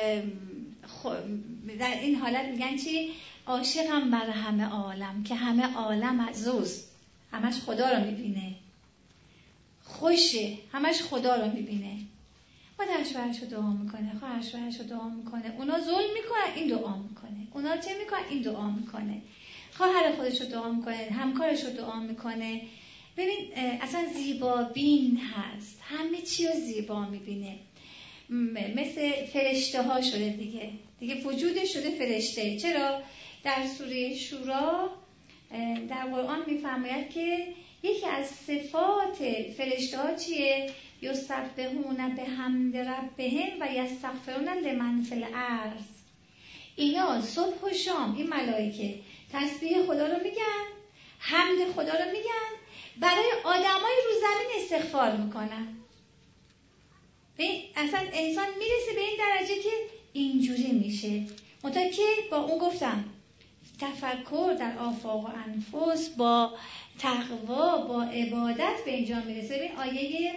در این حالت میگن چی؟ عاشقم بر همه عالم که همه عالم از اوست، همش خدا رو میبینه، خوشه، همش خدا رو میبینه. مادر شوهرش رو دعا میکنه، خواهر شوهرش رو دعا میکنه، اونا ظلم میکنن این دعا میکنه، اونا چه میکنن این دعا میکنه، خواهر خودش رو دعا میکنه، همکارش رو دعا میکنه. ببین اصلا زیبا بین هست، همه چی رو زیبا میبینه، مثل فرشته ها شده دیگه، دیگه وجودش شده فرشته. چرا؟ در سوره شورا در قرآن میفرماید که یکی از صفات فرشته ها چیه؟ یسبحون بحمد ربهم و یستغفرون لمن فی الارض. اینا صبح و شام این ملائکه تسبیح خدا رو میگن، حمد خدا رو میگن، برای آدمای رو زمین استغفار میکنن. ببین اصلا انسان میرسه به این درجه که اینجوری میشه. منتها که با اون گفتم تفکر در آفاق و انفس با تقوا با عبادت به اینجا میرسه. ببین آیه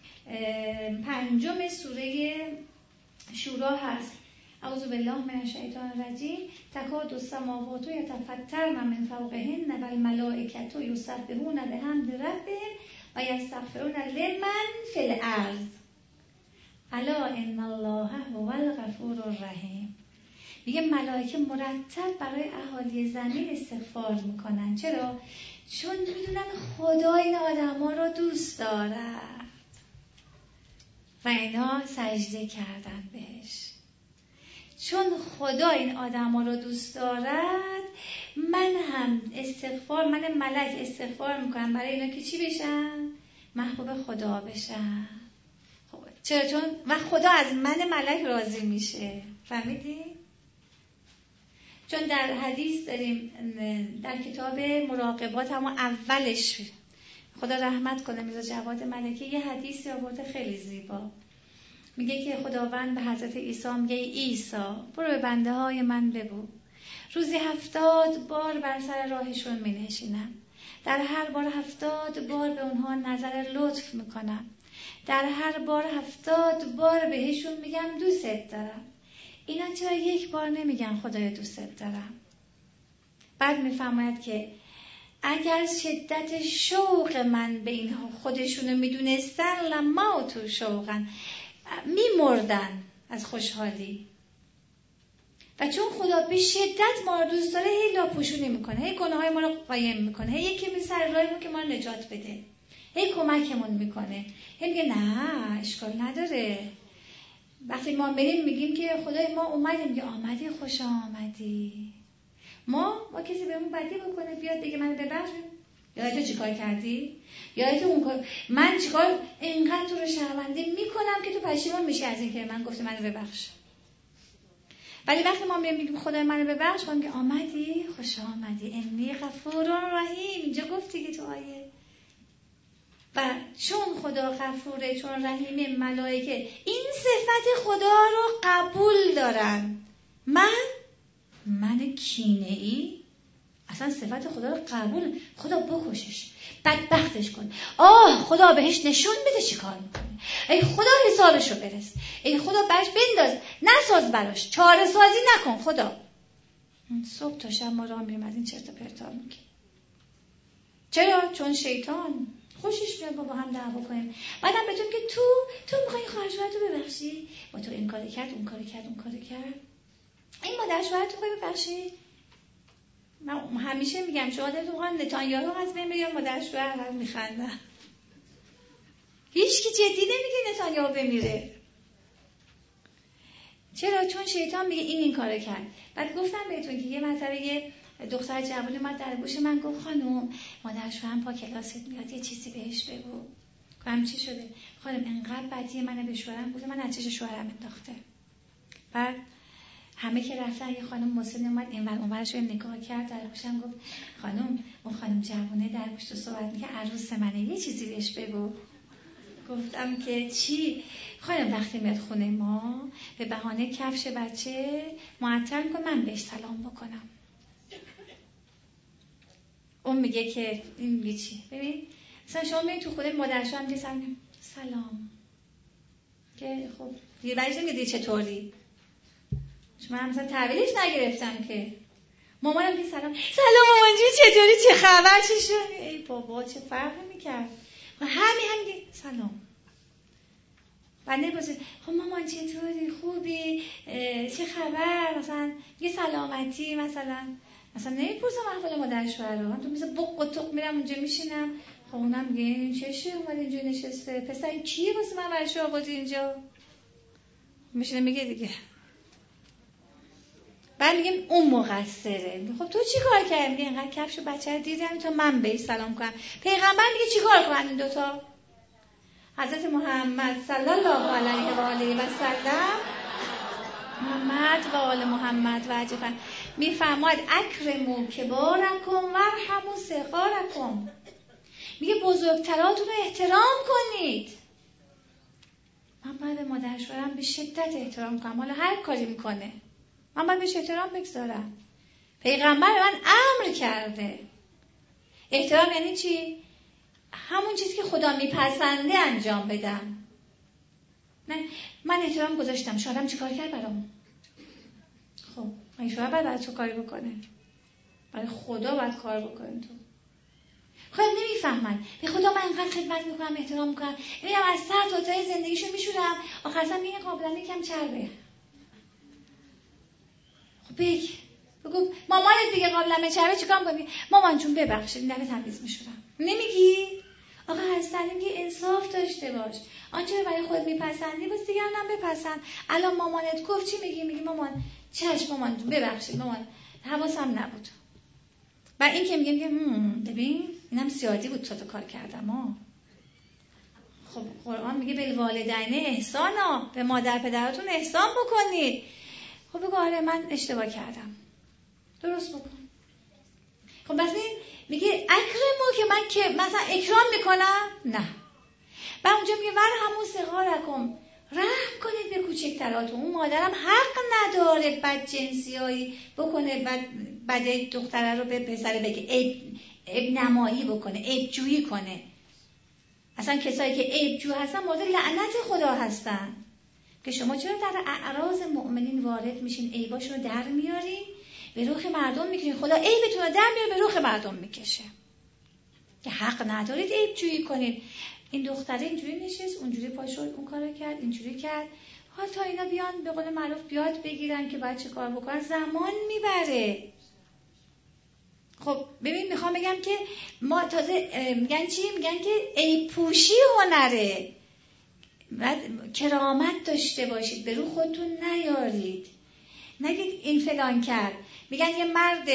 پنجم سوره شورا هست: اعوذ بالله من الشیطان الرجیم تکاد السماوات یتفطرن من فوقهن والملائکة یسبحون بحمد ربهم و یستغفرون لمن فی الارض الا ان الله هو الغفور الرحیم. میگه ملائکه مرتب برای اهالی زمین استغفار میکنن. چرا؟ چون میدونن خدا این آدما رو دوست دارد و اینا سجده کردن بهش. چون خدا این آدما رو دوست دارد من هم استغفار، من ملک استغفار میکنم برای اینا که چی بشن؟ محبوب خدا بشن. خب چرا؟ چون و خدا از من ملک راضی میشه. فهمیدی؟ چون در حدیث داریم در کتاب مراقبات هم اولش خدا رحمت کنه میرزا جواد ملکی یه حدیثی آورده خیلی زیبا. میگه که خداوند به حضرت عیسی میگه عیسی برو به بنده های من بگو روزی هفتاد بار بر سر راهشون می نشینم، در هر بار هفتاد بار به اونها نظر لطف میکنم، در هر بار هفتاد بار بهشون میگم دوست دارم. اینا چرا یک بار نمیگن خدای دوست دارم؟ بعد میفرماید که اگر شدت شوق من به اینها خودشونو میدونستن لماتو شوقن، میمردن از خوشحالی. و چون خدا به شدت ما رو دوست داره هی لاپوشونی میکنه، هی گناه های ما رو قایم میکنه، هی یکی می سر راهمون که ما رو نجات بده، هی کمکمون میکنه، هی میگه نه اشکال نداره. وقتی ما بریم میگیم که خدای ما اومدیم، میگه آمدی، خوش آمدی. ما ما کسی بهمون بدی بکنه بیاد بگه من ببخش، یادت چیکار کردی؟ یادت اون کار من چیکار اینقدر تو رو شرمنده میکنم که تو پشیمون میشی از این که من گفته منو ببخش. ولی وقتی ما میگیم خدای منو ببخش، ما میگه آمدی، خوش آمدی، انی غفور رحیم. اینجا گفتی که تو آیه. و چون خدا غفوره، چون رحیمه، ملائکه این صفت خدا رو قبول دارن. من من کینه ای اصلا صفت خدا رو قبول، خدا بکشش، بدبختش کن، آه خدا بهش نشون بده چی کار میکنه، ای خدا حسابشو برس، ای خدا برش بنداز، نساز براش، چاره سازی نکن خدا. صبح تا شب ما راه میریم از این چرت و پرتا میگیم. چرا؟ چون شیطان خوشش میاد ما با هم دعوا کنیم. بعدم بهتون که تو تو میخوای خواهر شوهرتو ببخشی، با تو این کارو کرد، اون کارو کرد، اون کارو کرد. این مادر شوهرتو میخوای ببخشی؟ من همیشه میگم شما دلتون میخواد نتانیاهو از بین بره یا مادر شوهر، هم میخندن. هیچ کی جدی نمیگه نتانیاهو بمیره. چرا؟ چون شیطان میگه این این کارو کرد. بعد گفتم بهتون که یه مرتبه یه دختر جوانی اومد در گوش من گفت خانم مادر شوهرم پا کلاست میاد یه چیزی بهش بگو. گفتم چی شده؟ خانم انقدر بدی منو به شوهرم بوده، من از چش شوهرم انداخته. بعد همه که رفتن یه خانم مسن اومد اینور اونورش رو نگاه کرد، در گوشم گفت خانم اون خانم جوونه در گوش تو صحبت میگه عروس منه یه چیزی بهش بگو. گفتم که چی؟ خانم وقتی میاد خونه ما به بهانه کفش بچه معطل میکنه من بهش سلام بکنم. اون میگه که این میگه چی؟ ببین مثلا شما میگه تو خونه مادرشو هم دیگه سلام سلام که خب دیگه برایش نمیگه چطوری؟ چون من مثلا تحویلش نگرفتم که مامانم دیگه سلام سلام مامان جون چطوری چه خبر چی شد؟ ای بابا چه فرقی میکرد؟ همین هم دیگه سلام. بعد نمی‌پرسه خب مامان چطوری خوبی چه خبر، مثلا یه سلامتی مثلا مثلا نمی‌پرسم احوال مادر شوهر رو. من تو مثلا بق و تق میرم اونجا میشینم، خب اونم میگه چشه اومد اینجا نشسته، پسر این کیه واسه من برش آورد اینجا، میشینه میگه دیگه. بعد میگم اون مقصره. خب تو چی کار کردی؟ میگه اینقدر کفشو بچه رو دیدم تا من بهش سلام کنم. پیغمبر میگه چیکار کنن این دوتا؟ حضرت محمد صلی الله علیه و آله و سلم، محمد و آل محمد و عجبا میفرماید اکرموا کبارکم وارحموا صغارکم. میگه بزرگتراتون رو احترام کنید. من باید به مادر شوهرم به شدت احترام کنم، حالا هر کاری میکنه من باید بهش احترام بگذارم. پیغمبر من امر کرده. احترام یعنی چی؟ همون چیزی که خدا میپسنده انجام بدم. نه من احترام گذاشتم شوهرم چیکار کرد برام؟ خب من شوهر باید برای تو کاری بکنه، برای خدا باید کار بکنه. تو خب نمیفهمن به خدا من اینقدر خدمت میکنم احترام میکنم، میرم از سر تا تای زندگیشو میشورم، آخر سر میگه قابلمه یکم چربه. خب بگو بگو مامانت دیگه قابلمه چربه چیکار میکنی؟ مامان جون ببخشید این دفعه تمیز میشورم. نمیگی؟ آقا هستن میگه انصاف داشته باش، آنچه برای خود میپسندی باز دیگران هم بپسند. الان مامانت گفت چی میگی؟ میگی مامان چشم مامان ببخشید مامان حواسم نبود. بعد این که میگه میگه ببین اینم زیادی بود تا تو کار کردم ها. خب قرآن میگه بالوالدین احسانا، به مادر پدراتون احسان بکنید. خب بگو آره من اشتباه کردم، درست بکن. خب بس این میگه اکرمو که من که مثلا اکرام میکنم؟ نه. بعد اونجا میگه ورحموا صغارکم، رحم کنید به کوچکتراتون. اون مادرم حق نداره بد جنسیایی بکنه، بد بده دختره رو به پسر بگه عیب عیب نمایی بکنه، عیب جویی کنه. اصلا کسایی که عیب جو هستن مورد لعنت خدا هستن. که شما چرا در اعراض مؤمنین وارد میشین، عیباشون رو در میارین به رخ مردم میکنین، خدا عیبتون رو در میاره به رخ مردم میکشه. که حق ندارید عیب جویی کنید. این دختره اینجوری نشست، اونجوری پا شد، اون کارو کرد، اینجوری کرد. حالا تا اینا بیان به قول معروف بیاد بگیرن که باید چه کار بکنن، زمان میبره. خب ببین میخوام بگم که ما تازه میگن چی؟ میگن که عیب پوشی هنره. بعد کرامت داشته باشید، به رو خودتون نیارید، نگید این فلان کرد. میگن یه مرد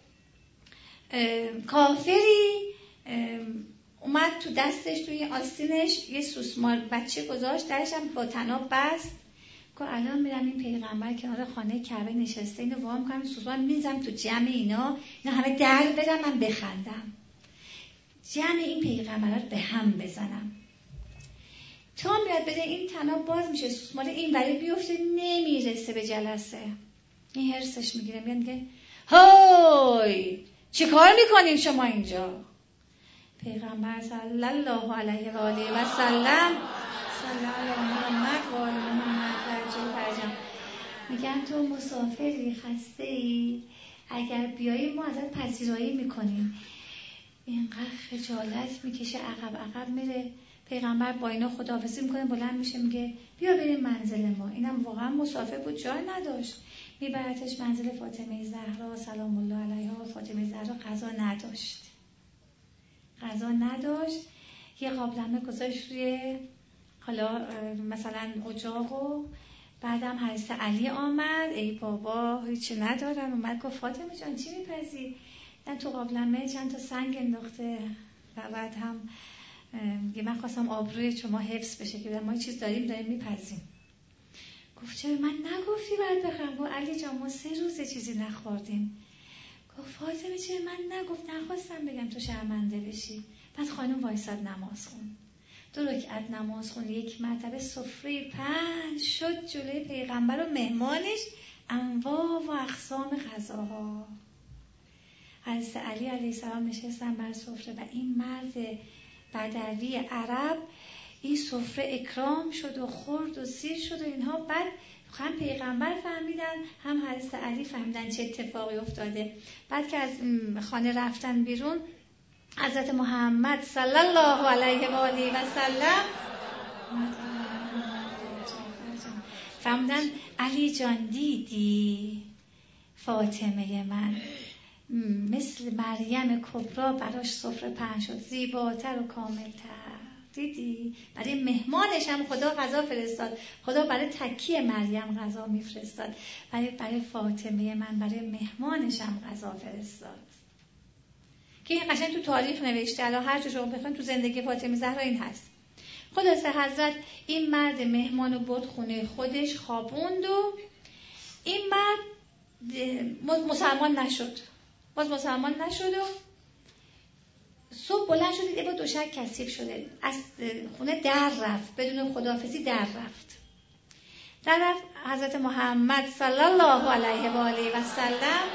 کافری اومد تو دستش توی آستینش یه سوسمار بچه گذاشت، درش هم با طناب بست. که الان میرم این پیغمبر کنار خانه کعبه نشسته، اینو وام میکنم سوسمار میزنم تو جمع اینا، اینا همه در بدن من بخندم، جمع این پیغمبر رو به هم بزنم. تا میاد بده این طناب باز میشه، سوسمار این ولی بیفته نمیرسه به جلسه. این هرسش میگیره، میاد میگه هوی چی کار میکنین شما اینجا؟ پیغمبر صلی الله علیه و آله و سلم صلی الله محمد و آل محمد فرجل فرجم میگن تو مسافری خسته ای، اگر بیایی ما ازت پذیرایی میکنیم. اینقدر خجالت میکشه، عقب عقب میره. پیغمبر با اینا خداحافظی میکنه، بلند میشه میگه بیا بریم منزل ما. اینم واقعا مسافر بود، جای نداشت. میبرتش منزل فاطمه زهرا سلام الله علیها. فاطمه زهرا غذا نداشت غذا نداشت یه قابلمه گذاشت روی حالا مثلا اجاقو. بعدم حضرت علی آمد، ای بابا هیچی ندارن، اومد گفت فاطمه جان چی میپزی؟ من تو قابلمه چند تا سنگ انداخته و بعد هم یه من خواستم آبروی شما حفظ بشه که ما چیز داریم داریم میپزیم. گفت چرا من نگفتی بعد بخرم؟ گفت علی جان ما سه روزه چیزی نخوردیم. گفت فاطمه چرا من نگفت نخواستم بگم تو شرمنده بشی. بعد خانم وایساد نماز خون، دو رکعت نماز خون، یک مرتبه سفره پهن شد جلوی پیغمبر و مهمانش، انواع و اقسام غذاها. حضرت علی علیه السلام نشستن بر سفره و این مرد بدوی عرب این سفره اکرام شد و خورد و سیر شد و اینها. بعد هم پیغمبر فهمیدن هم حضرت علی فهمیدن چه اتفاقی افتاده. بعد که از خانه رفتن بیرون، حضرت محمد صلی الله علیه و آله و سلم فهمیدن علی جان دیدی فاطمه من مثل مریم کبرا براش سفره پهن شد، زیباتر و کاملتر. دیدی برای مهمانش هم خدا غذا فرستاد. خدا برای تکی مریم غذا میفرستاد، برای برای فاطمه من برای مهمانش هم غذا فرستاد. که این قشنگ تو تاریخ نوشته. الان هر جا شما بخواید تو زندگی فاطمه زهرا این هست. خلاصه حضرت این مرد مهمانو برد خونه خودش، خوابوند و این مرد مسلمان نشد. باز مسلمان نشد و صبح بلند شد دیده با دوشک کثیف شده، از خونه در رفت، بدون خداحافظی در رفت. در رفت حضرت محمد صلی الله علیه و آله و سلم،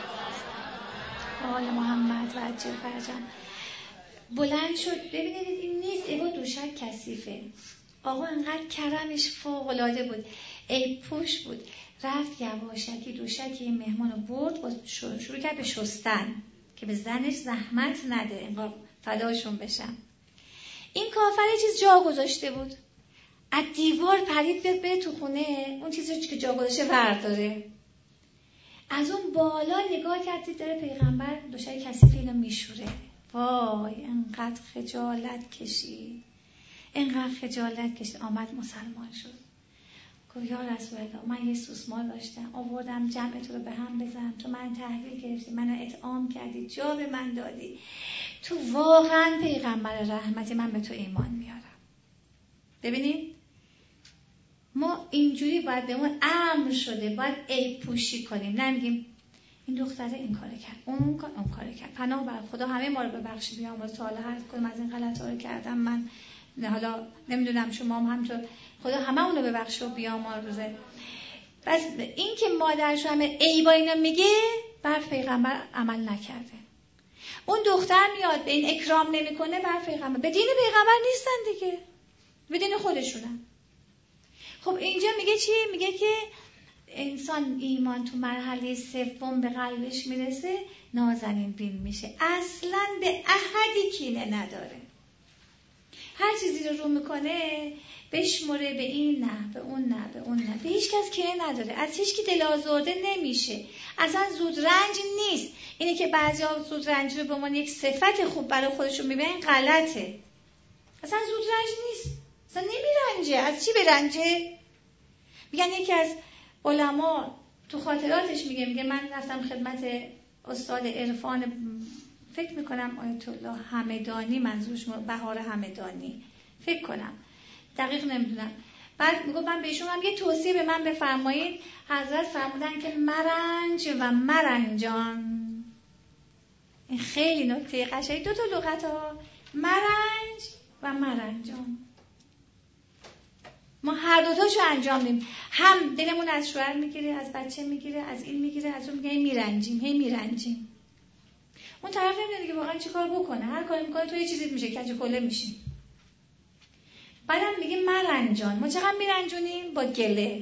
آل محمد و عجل فرجم، بلند شد. ببینید این نیست ای با دوشک کثیفه. آقا انقدر کرمش فوق العاده بود، ای پوش بود. رفت یواشکی دوشکی این مهمانو برد، با شروع کرد به شستن که به زنش زحمت نده، انقدر فداشون بشم. این کافر یه چیز جا گذاشته بود، از دیوار پرید بیاد بره تو خونه اون چیزی که جا گذاشته برداره. از اون بالا نگاه کردید داره پیغمبر دوشک کثیف اینو میشوره. وای انقدر خجالت کشید، انقدر خجالت کشید. آمد مسلمان شد. گفت یا رسول الله من یه سوسمار داشتم، آوردم جمع تو رو به هم بزنم، تو من تحویل گرفتی، منو اطعام کردی، جا به من دادی، تو واقعا پیغمبر رحمتی، من به تو ایمان میارم. ببینید ما اینجوری باید به اون امر شده، باید عیب پوشی کنیم، نمیگیم این دختره این کار کرد، اون کار اون کار کرد. پناه بر خدا همه ما رو ببخشید بیامرز. تا حالا هر کدوم از این غلطا رو کردم من، حالا نمیدونم شما هم همینطور، خدا همه اونو ببخشه و بیامرزه. بس این که مادرش همه عیبا اینا میگه، بر پیغمبر عمل نکرده. اون دختر میاد به این اکرام نمیکنه، بر پیغمبر، به دین پیغمبر نیستن دیگه، به دین خودشونن. خب اینجا میگه چی؟ میگه که انسان ایمان تو مرحله سوم به قلبش میرسه، نازنین بین میشه، اصلاً به احدی کینه نداره. هر چیزی رو رو میکنه بشمره، به این نه، به اون نه، به اون نه، به هیچ کس کینه نداره، از هیچ کی دل آزرده نمیشه، اصلا زود رنج نیست. اینی که بعضیا زود رنج رو به عنوان یک صفت خوب برای خودشون میبینن غلطه. اصلا زود رنج نیست، اصلا نمیرنجه. از چی برنجه؟ میگن یکی از علما تو خاطراتش میگه میگه من رفتم خدمت استاد عرفان، فکر میکنم آیت الله همدانی، منظورش بهار همدانی فکر کنم، دقیق نمیدونم. بعد میگه من بهشون هم یه توصیه به من بفرمایید. حضرت فرمودن که مرنج و مرنجان. این خیلی نکته قشنگی، دو تا لغت ها، مرنج و مرنجان. ما هر دوتاشو انجام دیم، هم دلمون از شوهر میگیره، از بچه میگیره، از این میگیره، از اون میگیره، میرنجیم، هی میرنجیم. اون طرف نمیدونه که واقعا چی کار بکنه، هر کاری میکنه تو یه چیزی میشه، کج کله میشی. بعدم میگه مرنجان. ما چقدر میرنجونیم با گله.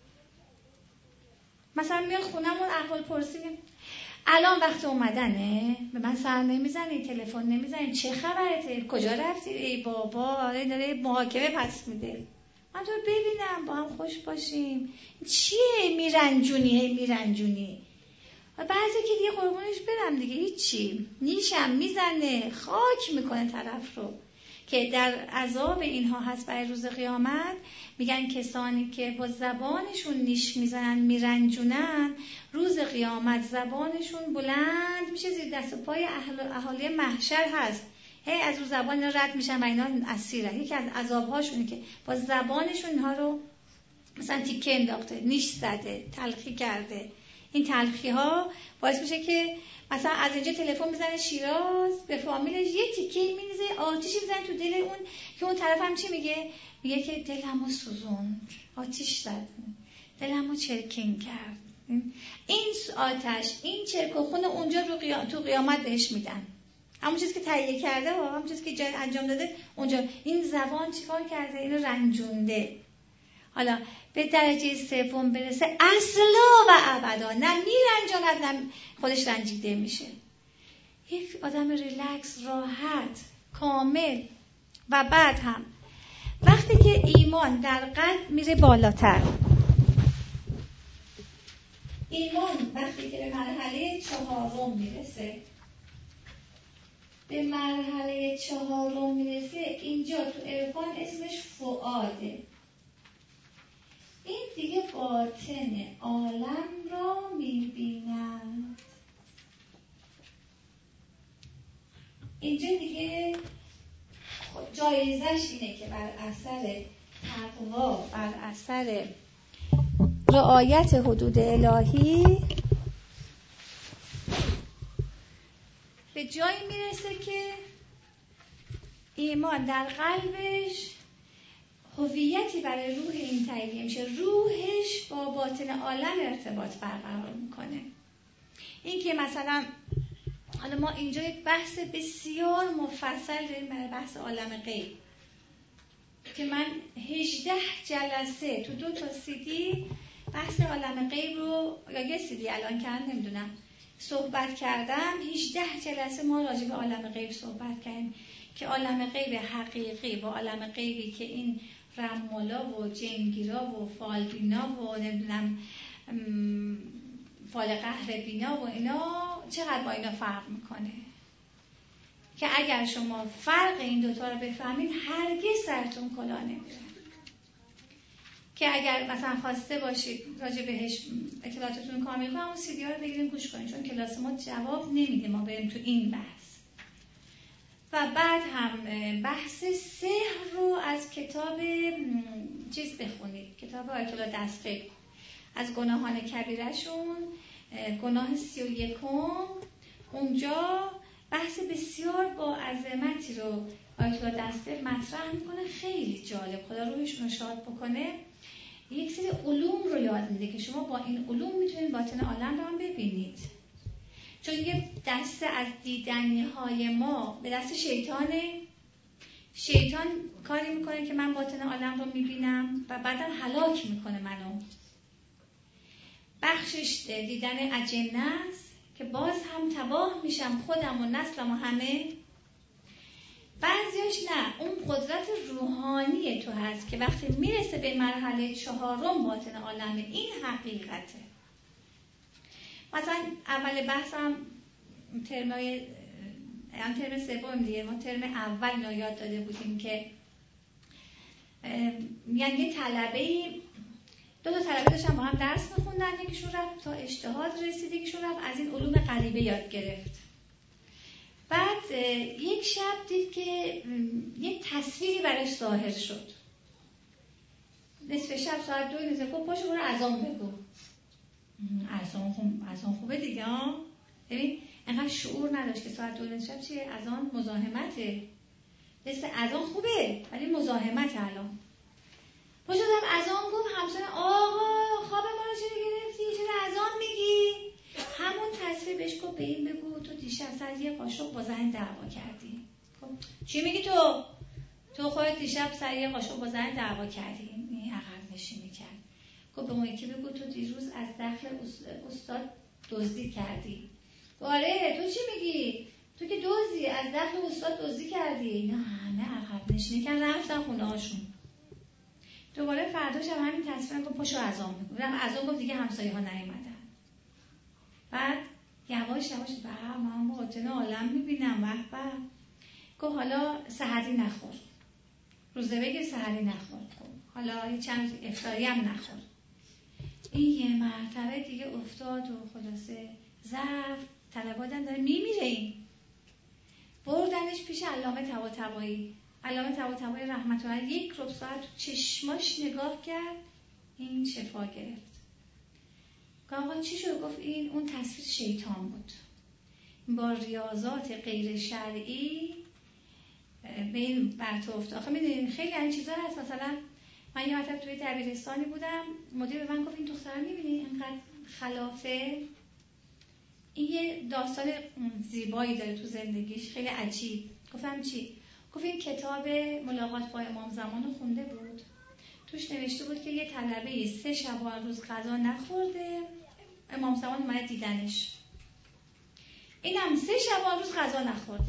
مثلا میاد خونمون احوال پرسی، الان وقت اومدنه، به من سر نمیزنی، تلفن نمیزنی، چه خبرته، کجا رفتی؟ ای بابا داره محاکمه پس میده. من تو رو ببینم، با هم خوش باشیم. چیه میرنجونی میرنجونی؟ و بعضی که دیگه قربونش برم دیگه هیچی، نیشم میزنه، خاک میکنه طرف رو. که در عذاب اینها هست برای روز قیامت. میگن کسانی که با زبانشون نیش میزنن میرنجونن، روز قیامت زبانشون بلند میشه زیر دست و پای اهل اهالی محشر هست. هی از رو زبان رد میشن و اینا اسیره. یکی از عذابهاشونه که با زبانشون اینها رو مثلا تیکه انداخته، نیش زده، تلخی کرده. این تلخی ها باعث میشه که مثلا از اینجا تلفن میزنه شیراز به فامیلش، یه تیکه میریزه آتیشی میزنه تو دل اون، که اون طرف هم چی میگه؟ میگه که دلمو سوزوند، آتیش زد، دلمو چرکین کرد. این آتش، این چرک و خون اونجا رو قیام... تو قیامت بهش میدن. همون چیزی که تهیه کرده و همون چیزی که جای انجام داده اونجا. این زبان چیکار کرده؟ اینو رنجونده. حالا به درجه سوم برسه اصلا و ابدا نه میرنجاند نه خودش رنجیده میشه. یک آدم ریلکس، راحت، کامل. و بعد هم وقتی که ایمان در قلب میره بالاتر، ایمان وقتی که به مرحله چهارم میرسه، به مرحله چهارم میرسه، اینجا تو عرفان اسمش فؤاده. این دیگه باطن عالم را میبیند. اینجا دیگه جایزش اینه که بر اثر تقوا، بر اثر رعایت حدود الهی به جایی میرسه که ایمان در قلبش هویتی برای روح این تهیه میشه. روحش با باطن عالم ارتباط برقرار میکنه. این که مثلا حالا ما اینجا یک بحث بسیار مفصل داریم برای بحث عالم غیب که من هجده جلسه تو دو تا سیدی بحث عالم غیب رو، یا یه سیدی الان کردم نمیدونم، صحبت کردم. هجده جلسه ما راجع به عالم غیب صحبت کردیم که عالم غیب حقیقی با عالم غیبی که این رمالا و جنگیرا و فالبینا و نمیدونم فال قهر بینا و اینا چقدر با اینا فرق میکنه، که اگر شما فرق این دوتا رو بفهمید هرگز سرتون کلاه نمیره. که اگر مثلا خواسته باشید راجع بهش اطلاعاتتون کامل کنم، اون سیدی ها رو بگیریم گوش کنید، چون کلاس ما جواب نمیده ما بریم تو این بحث. و بعد هم بحث سحر رو از کتاب چیز بخونید، کتاب آیت الله دستگیر، از گناهان کبیرشون، گناه سی و یکم. اونجا بحث بسیار با عظمتی رو آیت الله دستگیر مطرح میکنه، خیلی جالب، خدا روحشون رو شاد بکنه. یک سری علوم رو یاد میده که شما با این علوم میتونید باطن عالم رو هم ببینید. چون یه دست از دیدنی های ما به دست شیطانه. شیطان کاری میکنه که من باطن عالم رو میبینم و بعدم هلاک میکنه منو. بخشش دیدن اجنه است که باز هم تباه میشم خودم و نسلم و همه. بعضیش نه، اون قدرت روحانی تو هست که وقتی میرسه به مرحله چهارم باطن عالم، این حقیقته. مثلا اول بحثم ترمای هم ترم سوم دیگه، ما ترم اول رو یاد داده بودیم که یعنی یه طلبه‌ای، دو تا طلبه داشتن با هم درس می‌خوندن، یکیشون رفت تا اجتهاد رسید، یکیشون رفت از این علوم غریبه یاد گرفت. بعد یک شب دید که یک تصویری براش ظاهر شد. نصف شب ساعت دو نزد گفت پاشو برو اذان بگو. اذان خوب، اذان خوبه دیگه ها. ببین انقدر شعور نداشت که ساعت دو نصف شب چیه؟ اذان مزاحمته. مثل اذان خوبه ولی مزاحمت الان. پاشو دم اذان گفت، همسایه آقا خواب ما رو چرا گرفتی؟ چرا اذان میگی؟ همون تصویر بهش گفت به این بگو تو دیشب سر یه قاشق با زن دعوا کردی. خب چی میگی تو؟ تو خودت دیشب سر یه قاشق با زن دعوا کردی. این عقب نشینی کرد. گفت به اون یکی بگو تو دیروز از دخل استاد دزدی کردی. آره تو چی میگی؟ تو که دزدی از دخل استاد دزدی کردی. نه همه عقب نشینی کردن رفتن خونه هاشون. دوباره فرداش هم همین تصویر گفت پاشو اذان بگو. رفت اذان گفت دیگه همسایه ها نیومدن. بعد یواش یواش به من باطن عالم میبینم به به. گفت حالا سحری نخور، روزه بگیر سحری نخور، خب حالا یه چند افطاری هم نخور. این یه مرتبه دیگه افتاد و خلاصه ضعف طلباتم داره میمیره. این بردنش پیش علامه طباطبایی. علامه طباطبایی رحمت الله یک ربع ساعت تو چشماش نگاه کرد، این شفا گرفت. آقا چی شد؟ گفت این اون تصویر شیطان بود، با ریاضات غیر شرعی به این برطرف افتاد. آخه میدونید خیلی این چیزا هست. مثلا من یه مرتبه توی دبیرستانی بودم، مدیر به من گفت این دختر میبینی اینقدر خلافه، این یه داستان زیبایی داره تو زندگیش خیلی عجیب. گفتم چی؟ گفت این کتاب ملاقات با امام زمان خونده بود، توش نوشته بود که یه طلبه سه شب و روز غذا نخورده، امام زمان اومد دیدنش، اینم سه شب و روز غذا نخورده.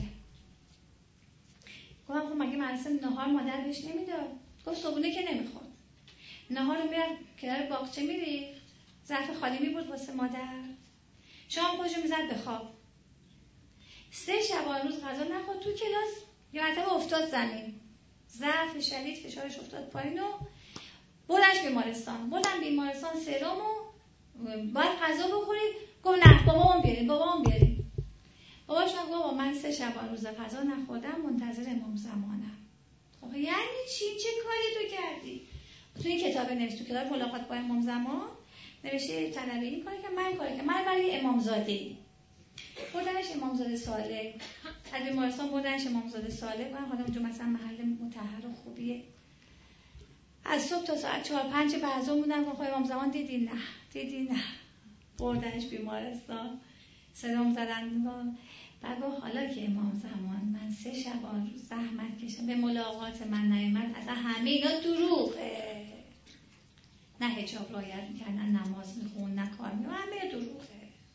گفتم خب مگه مراسم نهار مادر بهش نمیداد؟ گفت صبحونه که نمیخورد، نهار رو میرفت کنار باغچه میریخت، ظرف خالی میبرد واسه مادر، شام خودشو میزد به خواب. سه شب و روز غذا نخورد. تو کلاس یه مرتبه افتاد زمین، ضعف شدید، فشارش افتاد پایین و بردنش بیمارستان. بردن بیمارستان سرم و باید غذا بخورید. گفت نه بابام بیارید، بابام بیارید. باباش گفت بابا من سه شب و روز غذا نخوردم، منتظر امام زمانم. خب یعنی چی؟ چه کاری تو کردی؟ تو این کتاب نوشته، تو کتاب ملاقات با امام زمان نوشته طلبه این کاری که من کاری که من برای امامزاده بردنش امامزاده صالح. از بیمارستان بردنش امامزاده صالح. و حالا اونجا مثلا محل مطهر و خوبیه. از صبح تا ساعت چهار پنج بعضا بودن. گفت امام زمان دیدی؟ نه. دیدی؟ نه. بردنش بیمارستان، سرم زدن. بعد گفت حالا که امام زمان من سه شب روز زحمت کشم به ملاقات من نیامد، اصلا همه اینا دروغه. نه حجاب رعایت میکرد، نه نماز میخون، نه کار میکرد، همه دروغه.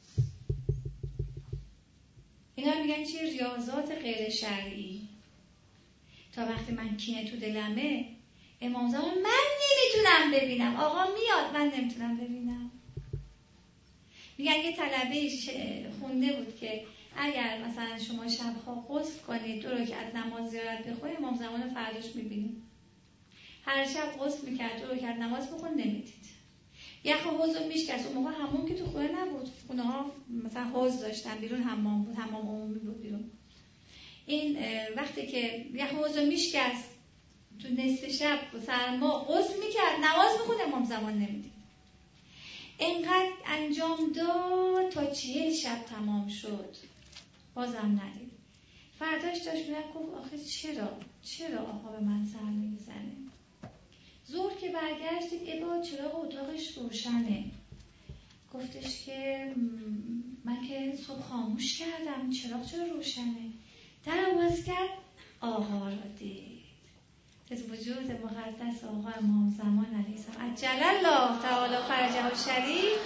اینا میگن چی؟ ریاضات غیر شرعی. تا وقتی من کینه تو دلمه، امام زمان من نمیتونم ببینم، آقا میاد من نمیتونم ببینم. میگن یه طلبه خونده بود که اگر مثلا شما شبها غسل کنید، دو رکعت نماز زیارت بخونید، امام زمان فرداش میبینید. هر شب غسل میکرد، دو رکعت نماز بخون، نمیدید. یخ و حوض رو میشکست. اون موقع حمام که تو خونه نبود، خونه ها مثلا حوض داشتن، بیرون حمام بود، حمام عمومی بود بیرون. این وقتی که یخ و حوض رو میشکست تو نصف شب سرما غسل میکرد، نماز بخونه، امام زمان نمیدید. اینقدر انجام داد تا چهل شب تمام شد، بازم ندید. فرداش داشت میرفت گفت آخه چرا چرا آقا به من سر میزنه؟ ظهر که برگشتید ابا چراغ اتاقش روشنه. گفتش که من که صبح خاموش کردم، چراغ چرا روشنه؟ در رو باز کرد، آقا رو دید. از وجود مقدس آقا امام زمان علیه السلام عجل الله تعالی فرجه الشریف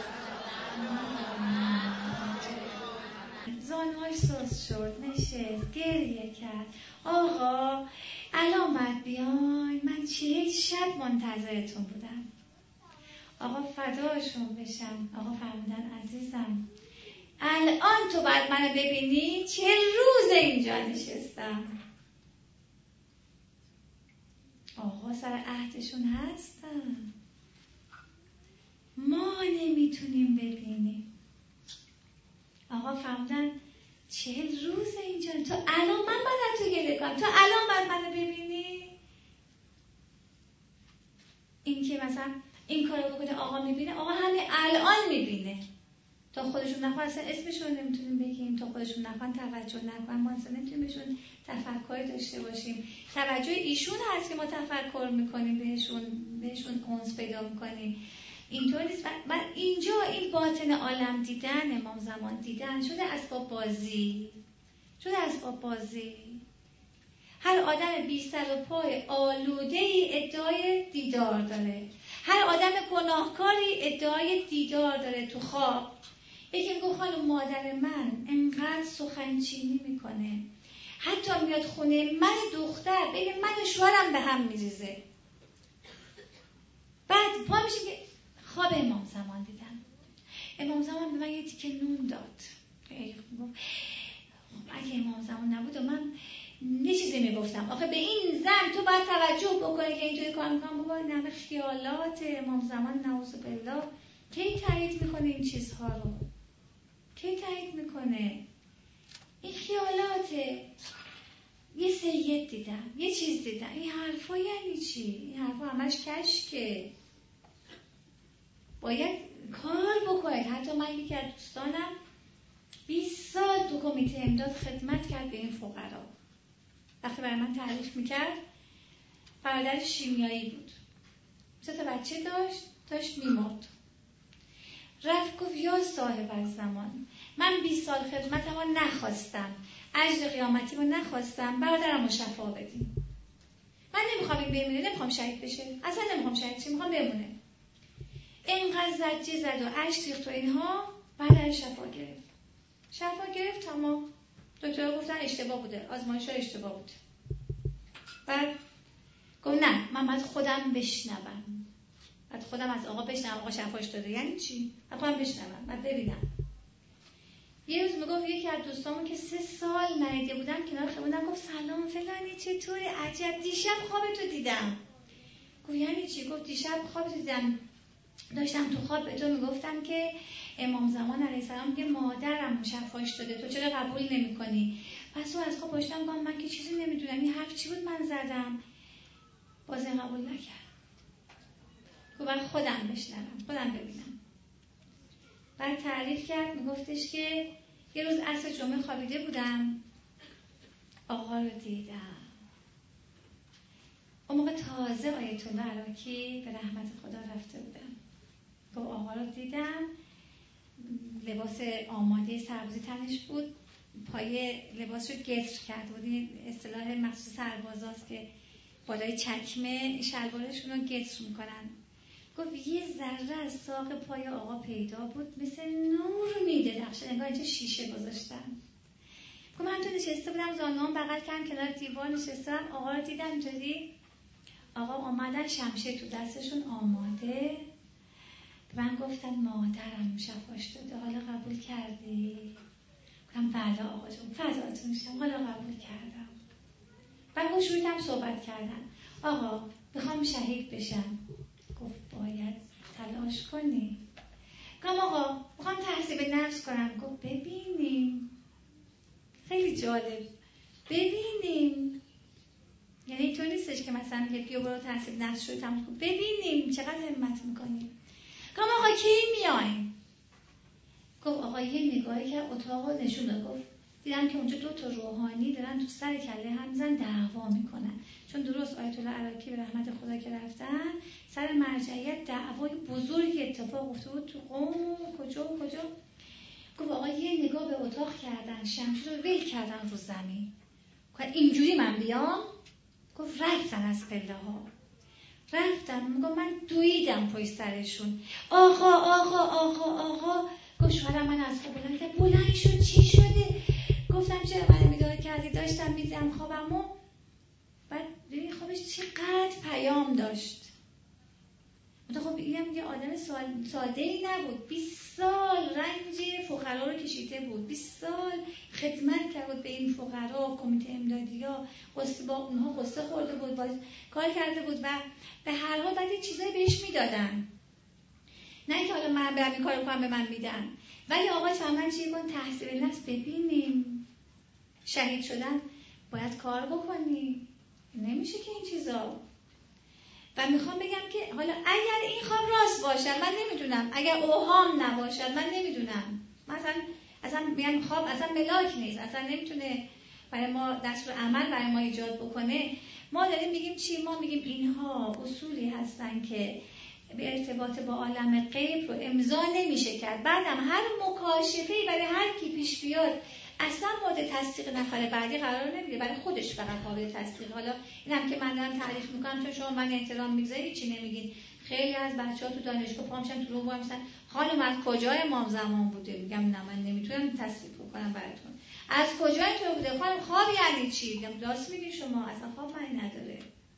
زانوهاش سوز شد، نشست، گریه کرد. آقا علامت بیاین، من چهل شب منتظرتون بودم. آقا فداشون بشم. آقا فرمودن عزیزم الان تو باید منو ببینی، چه روز اینجا نشستم. آقا سر عهدشون هستن، ما نمیتونیم ببینیم. آقا فرمودن چهل روز اینجا، تو الان من باید تو گله کنم، تو الان باید منو ببینی. این که مثلا این کارو بکنه آقا میبینه، آقا همین الان میبینه. تا خودشون نخواه اصلا اسمشون نمیتونیم بگیم، تا خودشون نخواه توجه نکنن، ما اصلا نمیتونیم بهشون تفکر داشته باشیم. توجه ایشون هست که ما تفکر میکنیم بهشون، بهشون انس پیدا میکنیم. اینطور نیست. من اینجا این باطن عالم دیدن، امام زمان دیدن شده اسباب بازی، شده اسباب بازی. هر آدم بی سر و پای آلوده ای ادعای دیدار داره، هر آدم گناهکاری ادعای دیدار داره تو خواب. یکی گفت خانم مادر من انقدر سخنچینی میکنه، حتی میاد خونه من دختر بگه من شوهرم به هم میریزه. بعد پا میشه که خواب امام زمان دیدم. امام زمان به من یه تیکه نون داد. گفت اگه امام زمان نبود و من یه چیزی میگفتم آخه به این زن تو باید توجه بکنی که اینجوری کار میکنم. بابا نه خیالات امام زمان نعوذ بالله کی تایید میکنه این چیزها رو؟ کی تایید میکنه؟ این خیالاته. یه سید دیدم، یه چیز دیدم. این حرفا یعنی چی؟ این حرفا همش کشکه. باید کار بکنید. حتی من یکی از دوستانم بیست سال تو کمیته امداد خدمت کرد به این فقرا. وقتی برای من تعریف میکرد برادرش شیمیایی بود، سه تا بچه داشت، داشت میمرد. رفت گفت یا صاحب الزمان، من بیست سال خدمتم رو نخواستم، اجر قیامتی رو نخواستم، برادرم رو شفا بدیم. من نمیخوام این بمونه، نمیخوام شهید بشه، اصلا نمیخوام شهید شه، میخوام بمونه. اینقدر زجه زد و اشک ریخت و اینها، برادر شفا گرفت. شفا گرفت تمام. دکترها گفتن اشتباه بوده، آزمایش‌ها اشتباه بود. بعد گفت نه، من باید خودم بشنوم. بعد خودم از آقا بشنوم آقا شفاش داده. یعنی چی؟ بعد خودم بشنوم، بعد ببینم. یه روز میگفت یکی از دوستامون که سه سال ندیده بودم کنار خیابون، گفت سلام فلانی چطوری؟ عجب دیشب خوابتو دیدم. گفت یعنی چی؟ گفت دیشب خوابتو دیدم، داشتم تو خواب به تو میگفتم که امام زمان علیه السلام میگه مادرم شفاش داده، تو چرا قبول نمی‌کنی؟ پس تو از خواب پاشتم گفتم من که چیزی نمیدونم، این حرف چی بود من زدم؟ باز این قبول نکرد. گفت من خودم بشنوم، خودم ببینم. بعد تعریف کرد، میگفتش که یه روز عصر جمعه خوابیده بودم، آقا رو دیدم. اون موقع تازه آیت الله عراقی به رحمت خدا رفته بودم. گفت آقا رو دیدم، لباس آماده سربازی تنش بود، پای لباس رو گتر کرده بود. این اصطلاح مخصوص سربازاست که بالای چکمه شلوارشون رو گتر میکنن. گفت یه ذره از ساق پای آقا پیدا بود، مثل نور میدرخشید، انگار اینجا شیشه گذاشتن. گفت من تو نشسته بودم، زانوام بغل کردم کنار دیوار نشستم، آقا رو دیدم اینطوری. آقا آمدن شمشیر تو دستشون آماده. من گفتم مادرم شفاش داده، حالا قبول کردی؟ گفتم بله آقا جون، فداتون شم، حالا قبول کردم. بعد با شروعتم صحبت کردن. آقا میخوام شهید بشم. گفت باید تلاش کنی. گفتم آقا میخوام تحصیب نفس کنم. گفت ببینیم. خیلی جالب. ببینیم. یعنی اینطور نیستش که مثلا یه بیا برو تحصیب نفس شد تموم کن. ببینیم چقدر همت میکنی. گفتم آقا کی میاین؟ گفت آقا یه نگاهی که اتاق رو نشون داد. گفت دیدم که اونجا دو تا روحانی دارن تو سر کله هم میزن دعوا میکنن. چون درست آیت الله عراقی به رحمت خدا که رفتن سر مرجعیت دعوای بزرگی اتفاق افتاد بود تو قوم کجا و کجا. گفت آقا یه نگاه به اتاق کردن، شمشیر رو ول کردن رو زمین. گفت اینجوری من بیام؟ گفت رفتن از پله ها. رفتن. میگم من دویدم پای سرشون. آقا آقا آقا آقا. گفت شوهرم من از خواب بلند کرد. بلند شد چی شده؟ گفتم چرا من بیدار کردی؟ داشتم میدیدم خوابمو. بعد ببین خوابش چقدر پیام داشت. خب اینم یه آدم ساده ای نبود. بیست سال رنج فقرا رو کشیده بود. بیست سال خدمت کرده بود به این فقرا، کمیته امدادی‌ها، قصه با اونها قصه خورده بود، باز کار کرده بود و به هر حال بعد چیزایی بهش میدادن. نه که حالا من برم این کارو کنم به من میدن. ولی آقا چمن چی کن تحصیل نفس ببینیم. شهید شدن باید کار بکنی. نمیشه که این چیزا. و میخوام بگم که حالا اگر این خواب راست باشد من نمیدونم، اگر اوهام نباشد من نمیدونم، مثلا اصلا میگن خواب اصلا ملاک نیست، اصلا نمیتونه برای ما دستور عمل برای ما ایجاد بکنه. ما داریم میگیم چی؟ ما میگیم اینها اصولی هستن که به ارتباط با عالم غیب رو امضا نمیشه کرد. بعدم هر مکاشفه‌ای برای هر کی پیش بیاد اصلا مورد تصدیق نفر بعدی قرار نمیگیره، برای خودش فقط قابل تصدیق. حالا اینم که من دارم تعریف میکنم چون شما من احترام میذارید چی نمیگین. خیلی از بچه‌ها تو دانشگاه پامشن تو رو وای میسن خانم از کجا امام زمان بوده؟ میگم نه من نمیتونم تصدیق کنم براتون. از کجا تو بوده؟ خانم خواب یعنی چی؟ میگم راست میگی شما، اصلا خواب معنی نداره.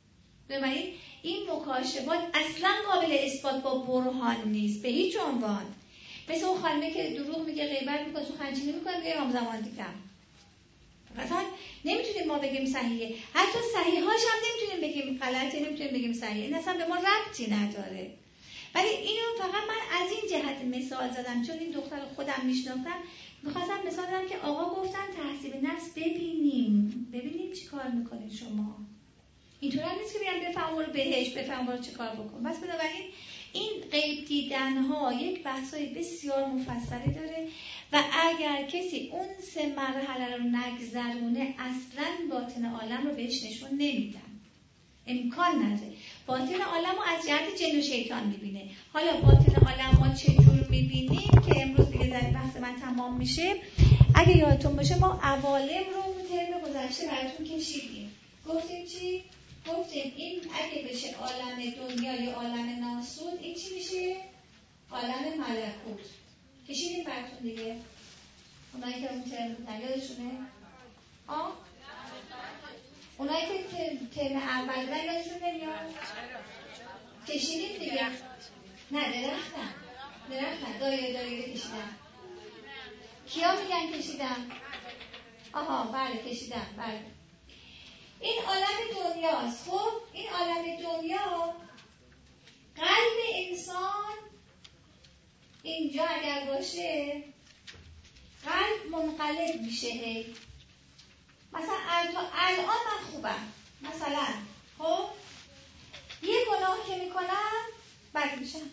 بنابراین این مکاشفات اصلا قابل اثبات با برهان نیست به هیچ عنوان. مثل اون خانمه که دروغ میگه، غیبت میکنه، تو خنجینی میکنه، میگه امام زمان دیدم. مثلا نمیتونیم ما بگیم صحیحه، حتی صحیحاش هم نمیتونیم بگیم غلطه، نمیتونیم بگیم صحیحه، این اصلا به ما ربطی نداره. ولی اینو فقط من از این جهت مثال زدم چون این دختر خودم میشناختم، میخواستم مثال بدم که آقا گفتن تحصیل نفس ببینیم ببینیم چی کار میکنین شما. اینطور هم نیست که بگم بفهم برو بهش، بفهم برو چه کار بکن. بس بنابراین این غیب دیدنها یک بحثای بسیار مفصلی داره و اگر کسی اون سه مرحله رو نگذرونه اصلا باطن عالم رو بهش نشون نمیدن، امکان نداره. باطن عالم رو از جهت جن و شیطان میبینه. حالا باطن عالم ما چجور میبینیم که امروز دیگه در بحث من تمام میشه. اگه یادتون باشه ما عوالم رو اون ترم گذشته براتون کشیدیم. گفتیم چی؟ گفتیم این اگه بشه عالم دنیا یا عالم ناسود، این چی میشه؟ عالم ملکوت. کشیدیم براتون دیگه. اونایی که اون ترم بودن یادشونه؟ آه؟ اونایی که ترم اول بودن یادشون نمیاد؟ کشیدیم دیگه. نه درختن درختن دایره دایره کشیدم. کیا میگن کشیدم؟ آها بله کشیدم بله. این عالم دنیاست. خب این عالم دنیا قلب انسان اینجا اگر باشه قلب منقلب میشه. هی مثلا الان من خوبم مثلا، خب یه گناه که میکنم بد میشم.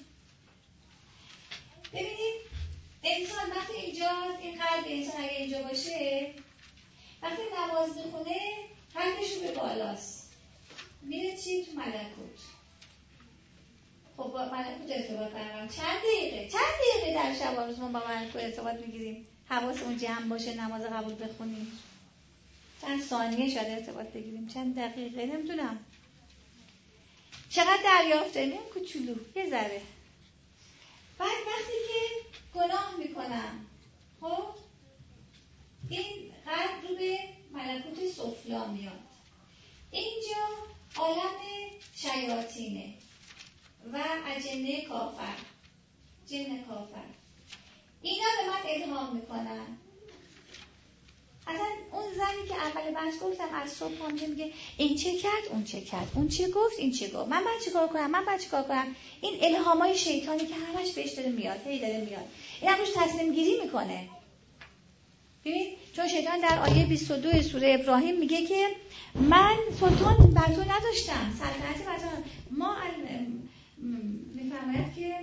ببینید انسان وقتی اینجا، این قلب انسان اگه اینجا باشه وقتی نماز میخونه قلبشو به بالاست میره چی؟ تو ملکوت. خب با ملکوت ارتباط برقرار چند دقیقه چند دقیقه در شب و روز ما با ملکوت ارتباط میگیریم، حواسمون جمع باشه نماز قبول بخونیم. چند ثانیه شاید ارتباط بگیریم، چند دقیقه نمیدونم. چقدر دریافت داریم؟ کوچولو یه ذره. بعد وقتی که گناه میکنم خب این قلب رو به ملکوت سفلا میاد. اینجا عالم شیاطینه و اجنه کافر، جن کافر، اینا به من الهام میکنن. اصلا اون زنی که اول بحث گفتم از صبح همجه میگه این چه کرد اون چه کرد، اون چه گفت این چه گفت، من باید چه کار کنم من باید چه کار کنم. این الهامای شیطانی که همش بهش داره میاد، هی داره میاد، این هم روش تصمیم گیری میکنه. ببین چون شیطان در آیه بیست و دو سوره ابراهیم میگه که من سلطان بر تو نداشتم، سلطنتی بر تو ما میفرماید که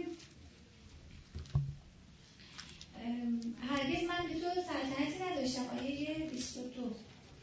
هرگز من به تو سلطنتی نداشتم. آیه بیست و دو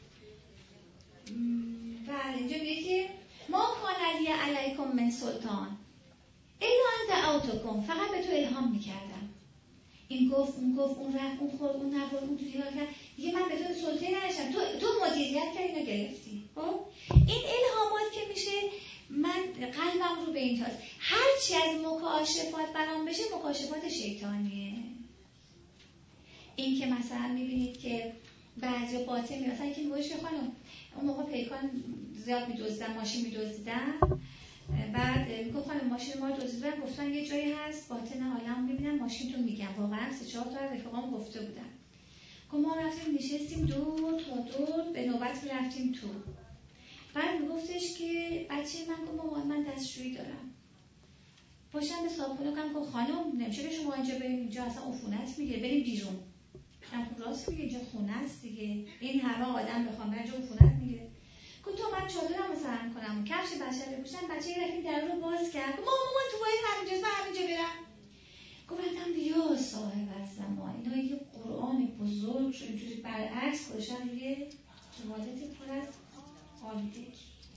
بله اینجا میگه که ما کان لی علیکم من سلطان الا ان دعوتکم، فقط به تو الهام میکردم. این گفت اون گفت اون رفت اون خورد اون نبرد اون تو دیوار کرد، دیگه من به تو سلطه نداشتم، تو تو مدیریت کردی اینو گرفتی. خب این الهامات که میشه من قلبم رو به این تاز، هرچی از مکاشفات برام بشه مکاشفات شیطانیه. این که مثلا میبینید که بعضی باطن مثلا یکی میگوش خانم اون موقع پیکان زیاد میدزدن، ماشین میدزدن، بعد میگه خانم ماشین ما رو دزدیدن، گفتن یه جایی هست باطن عالم میبینن ماشین تو میگن. واقعا سه چهار تا رفیقام گفته بودن که ما رفتیم نشستیم دور تا دور به نوبت رفتیم تو. بعد میگفتش که بچه من گفت مامان من دستشویی دارم، باشم به صاحبخونه کنم که خانم نمیشه که شما اینجا بریم، اینجا اصلا عفونت میگیره، بریم بیرون. من راست میگه اینجا خونه است دیگه، این همه آدم بخوام اینجا عفونت میگیره. گفت تو من چادرمو سرم کنم کفش بچه بپوشم. بچه یه رفتیم در رو باز کرد گفت مامان تو باید همینجا من همینجا برم. گفتم بیا صاحب الزمان، اینا یه قرآن بزرگ شو اینجوری برعکس گذاشتن روی توالت پر از آلودگی.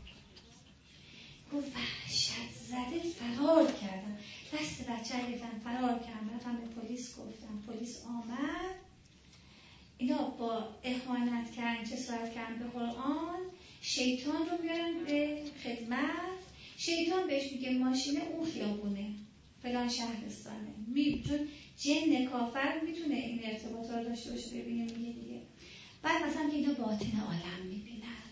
گفت وحشت زده فرار کردم، دست بچه رو گرفتم فرار کردم، رفتم به پلیس گفتم، پلیس آمد. اینا با اهانت کردن جسارت کردن به قرآن شیطان رو میارن به خدمت. شیطان بهش میگه ماشینه اون خیابونه فلان شهرستانه، می چون جن کافر میتونه این ارتباط رو داشته باشه ببینه میگه دیگه. بعد مثلا که اینا باطن عالم میبینن،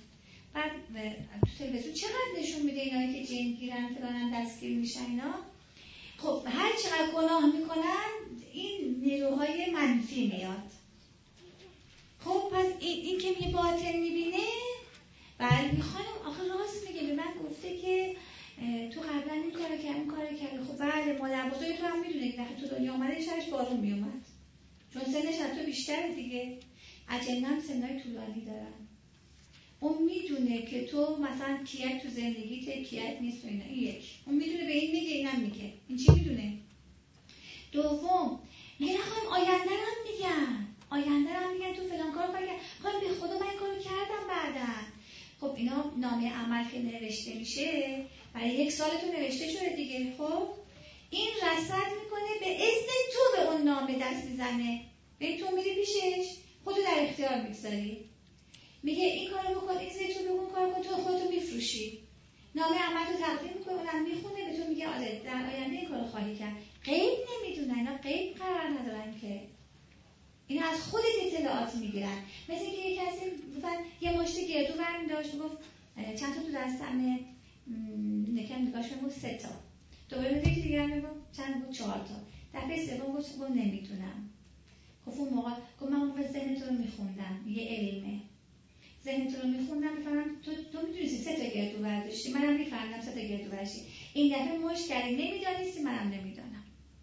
بعد تو تلویزیون چقدر نشون میده اینایی که جن گیرن فلانن دستگیر میشن اینا. خب هر چقدر گناه میکنن این نیروهای منفی میاد. خب پس این, این که می باطن میبینه، بله میخوانم آخه راست میگه، به من گفته که تو قبلا این کارو کرد این کارو کرد. خب بله مادر بزرگ تو هم میدونه که وقتی تو دنیا اومده شبش بارون میومد، چون سنش از تو بیشتره دیگه. اجنه هم سنهای طولانی دارن. اون میدونه که تو مثلا کیت تو زندگیت کیت نیست و اینا. این یک اون میدونه، به این میگه اینم میگه. این چی میدونه؟ دوم میگه نخواهیم آینده هم میگن آینده هم میگن تو فلان کار کار کرد، خواهیم به خدا من این کارو کردم بعدا. خب اینا نامه عمل که نوشته میشه برای یک سال تو نوشته شده دیگه. خب این رصد میکنه به اذن تو به اون نامه دست میزنه، به تو میری پیشش خودتو در اختیار میگذاری، میگه این کارو بکن، این زیتو به اون کار کن، تو خودتو میفروشی. نامه عمل رو تقدیم میکنه، اونم میخونه به تو میگه آره در آینده این کارو خواهی کرد. غیب نمیدونن، اینا غیب قرار ندارن که، اینا از خودت اطلاعات میگیرن. مثل که یک کسی مثلا یه مشت گردو برمی داشت میگفت چند تا تو دستمه، نکم نگاش میگفت سه تا، دوباره میگه که دیگه میگفت چند بود چهار تا، دفعه سوم گفت گفت نمیتونم. خب اون موقع گفت من اون ذهن تو رو میخوندم، یه علمه، ذهن تو رو میخوندم میفهمم تو تو میدونستی سه تا گردو برداشتی، منم میفهمم سه تا گردو برداشتی، این دفعه مشت کردی نمیدانستی، منم نمیدانم.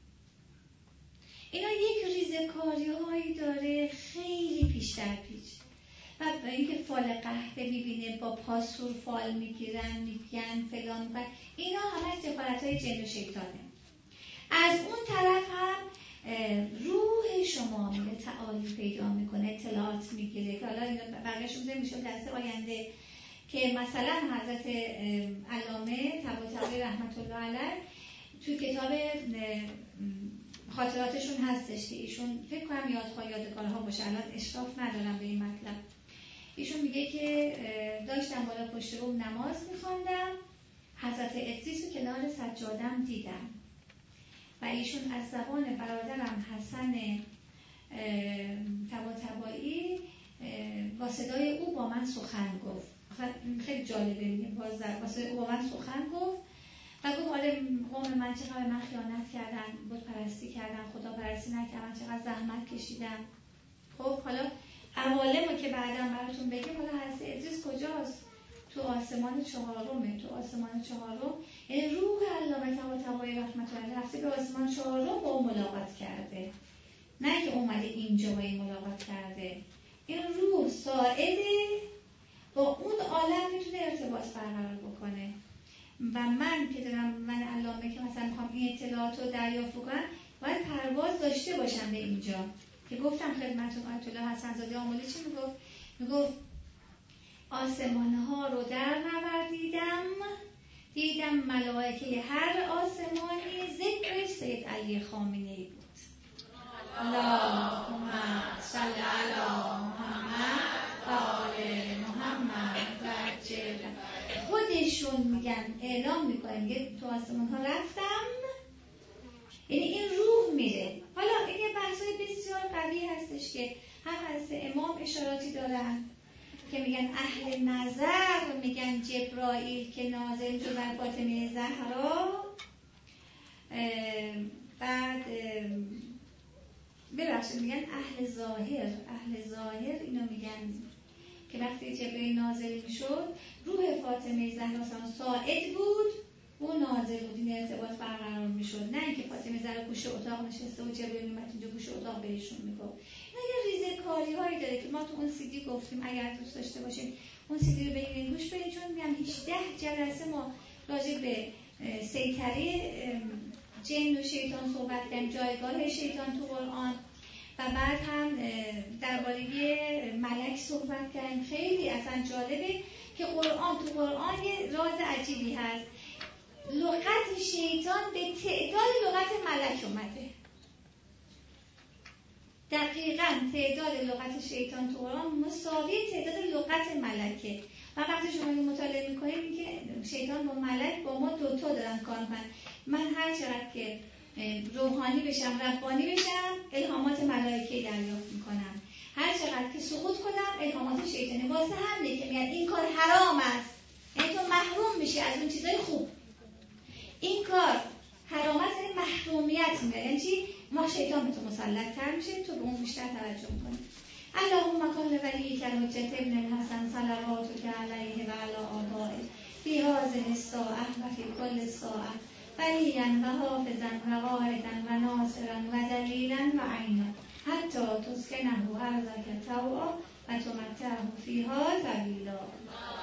اینا یک ریزکاری هایی داره خیلی پیشتر پیچ. و اینکه فال قهوه میبینه با پاسور فال میگیرن میگن فلان و اینا همه سفارت های جن و شیطانه. از اون طرف هم روح شما میره تعالی پیدا میکنه، اطلاعات میگیره که حالا اینا بقیه‌شون میشه درس آینده که مثلا حضرت علامه طباطبایی رحمت الله علیه تو کتاب خاطراتشون هستش که ایشون فکر کنم یادها یادگارها باشه، الان اشراف ندارم به این مطلب. ایشون میگه که داشتم بالا پشت بوم نماز میخواندم، حضرت ادریس رو کنار سجادم دیدم و ایشون از زبان برادرم حسن طباطبایی با صدای او با من سخن گفت. خیلی جالبه، میگه با صدای او با من سخن گفت و گفت آره قوم من چقدر من خیانت کردن، بت پرستی کردن، خدا پرستی نکردن، چقدر زحمت کشیدم. خب حالا عوالمو که بعداً براتون بگیم، حالا حضرت ادریس کجاست؟ تو آسمان چهارمه. تو آسمان چهارم یعنی روح علامه طباطبایی رحمت الله علیه رفته به آسمان چهارم با اون ملاقات کرده، نه که اومده اینجا با این ملاقات کرده. این روح ساعده با اون عالم میتونه ارتباط برقرار بکنه. و من که دارم، من علامه که مثلا میخوام این اطلاعات رو دریافت کنم، باید پرواز داشته باشم به اینجا که گفتم خدمتتون آیت الله حسن زاده آملی چی میگفت؟ میگفت آسمانها رو در نوردیدم، دیدم ملائکه هر آسمانی ذکر سید علی خامنه‌ای بود. اللهم صل علی محمد و آل محمد و عجل. خودشون میگن اعلام میکنن میگه تو آسمان ها رفتم، یعنی این روح میره. حالا این یه بحثای بسیار قوی هستش که هم از امام اشاراتی دارن که میگن اهل نظر میگن جبرائیل که نازل شد بر فاطمه زهرا. بعد ببخشید میگن اهل ظاهر، اهل ظاهر اینو میگن که وقتی جبرئیل نازل میشد روح فاطمه زهرا ساعد بود و نازل بود، این ارتباط برقرار میشد، نه اینکه فاطمه زهرا گوشه اتاق نشسته و جبرئیل میومد اینجا گوشه اتاق بهشون میگفت. اینا یه ریزه کاری هایی داره که ما تو اون سی دی گفتیم اگر دوست داشته باشین اون سی دی رو بگیرین گوش بدین، چون میگم هجده جلسه ما راجع به سیطره جن و شیطان صحبت کردیم، جایگاه شیطان تو قرآن و بعد هم درباره ملک صحبت کردیم. خیلی اصلا جالبه که قرآن تو قرآن یه راز عجیبی هست، لغت شیطان به تعداد لغت ملک اومده. دقیقاً تعداد لغت شیطان تو قرآن مساوی تعداد لغت ملکه. و وقتی شما این مطالعه میکنید که شیطان با ملک با ما دوتا دارن کار میکنن. من هر چقدر که روحانی بشم، ربانی بشم، الهامات ملائکه دریافت میکنم. هر چقدر که سقوط کنم الهامات شیطانی واسه همینه که میاد این کار حرام است، یعنی تو محروم میشی از اون چیزای خوب. این کار حرام است یعنی محرومیت میاد، یعنی چی؟ ما شیطان به تو مسلط تر میشه، تو به اون بیشتر توجه میکنی. اللهم کل ولیک الحجة ابن الحسن صلواتک علیه و علی آبائه فی هذه الساعة و فی کل ساعة ولیا و حافظا و قائدا و ناصرا و دلیلا و عینا حتی تسکنه ارضک طوعا و تمتعه فیها طویلا.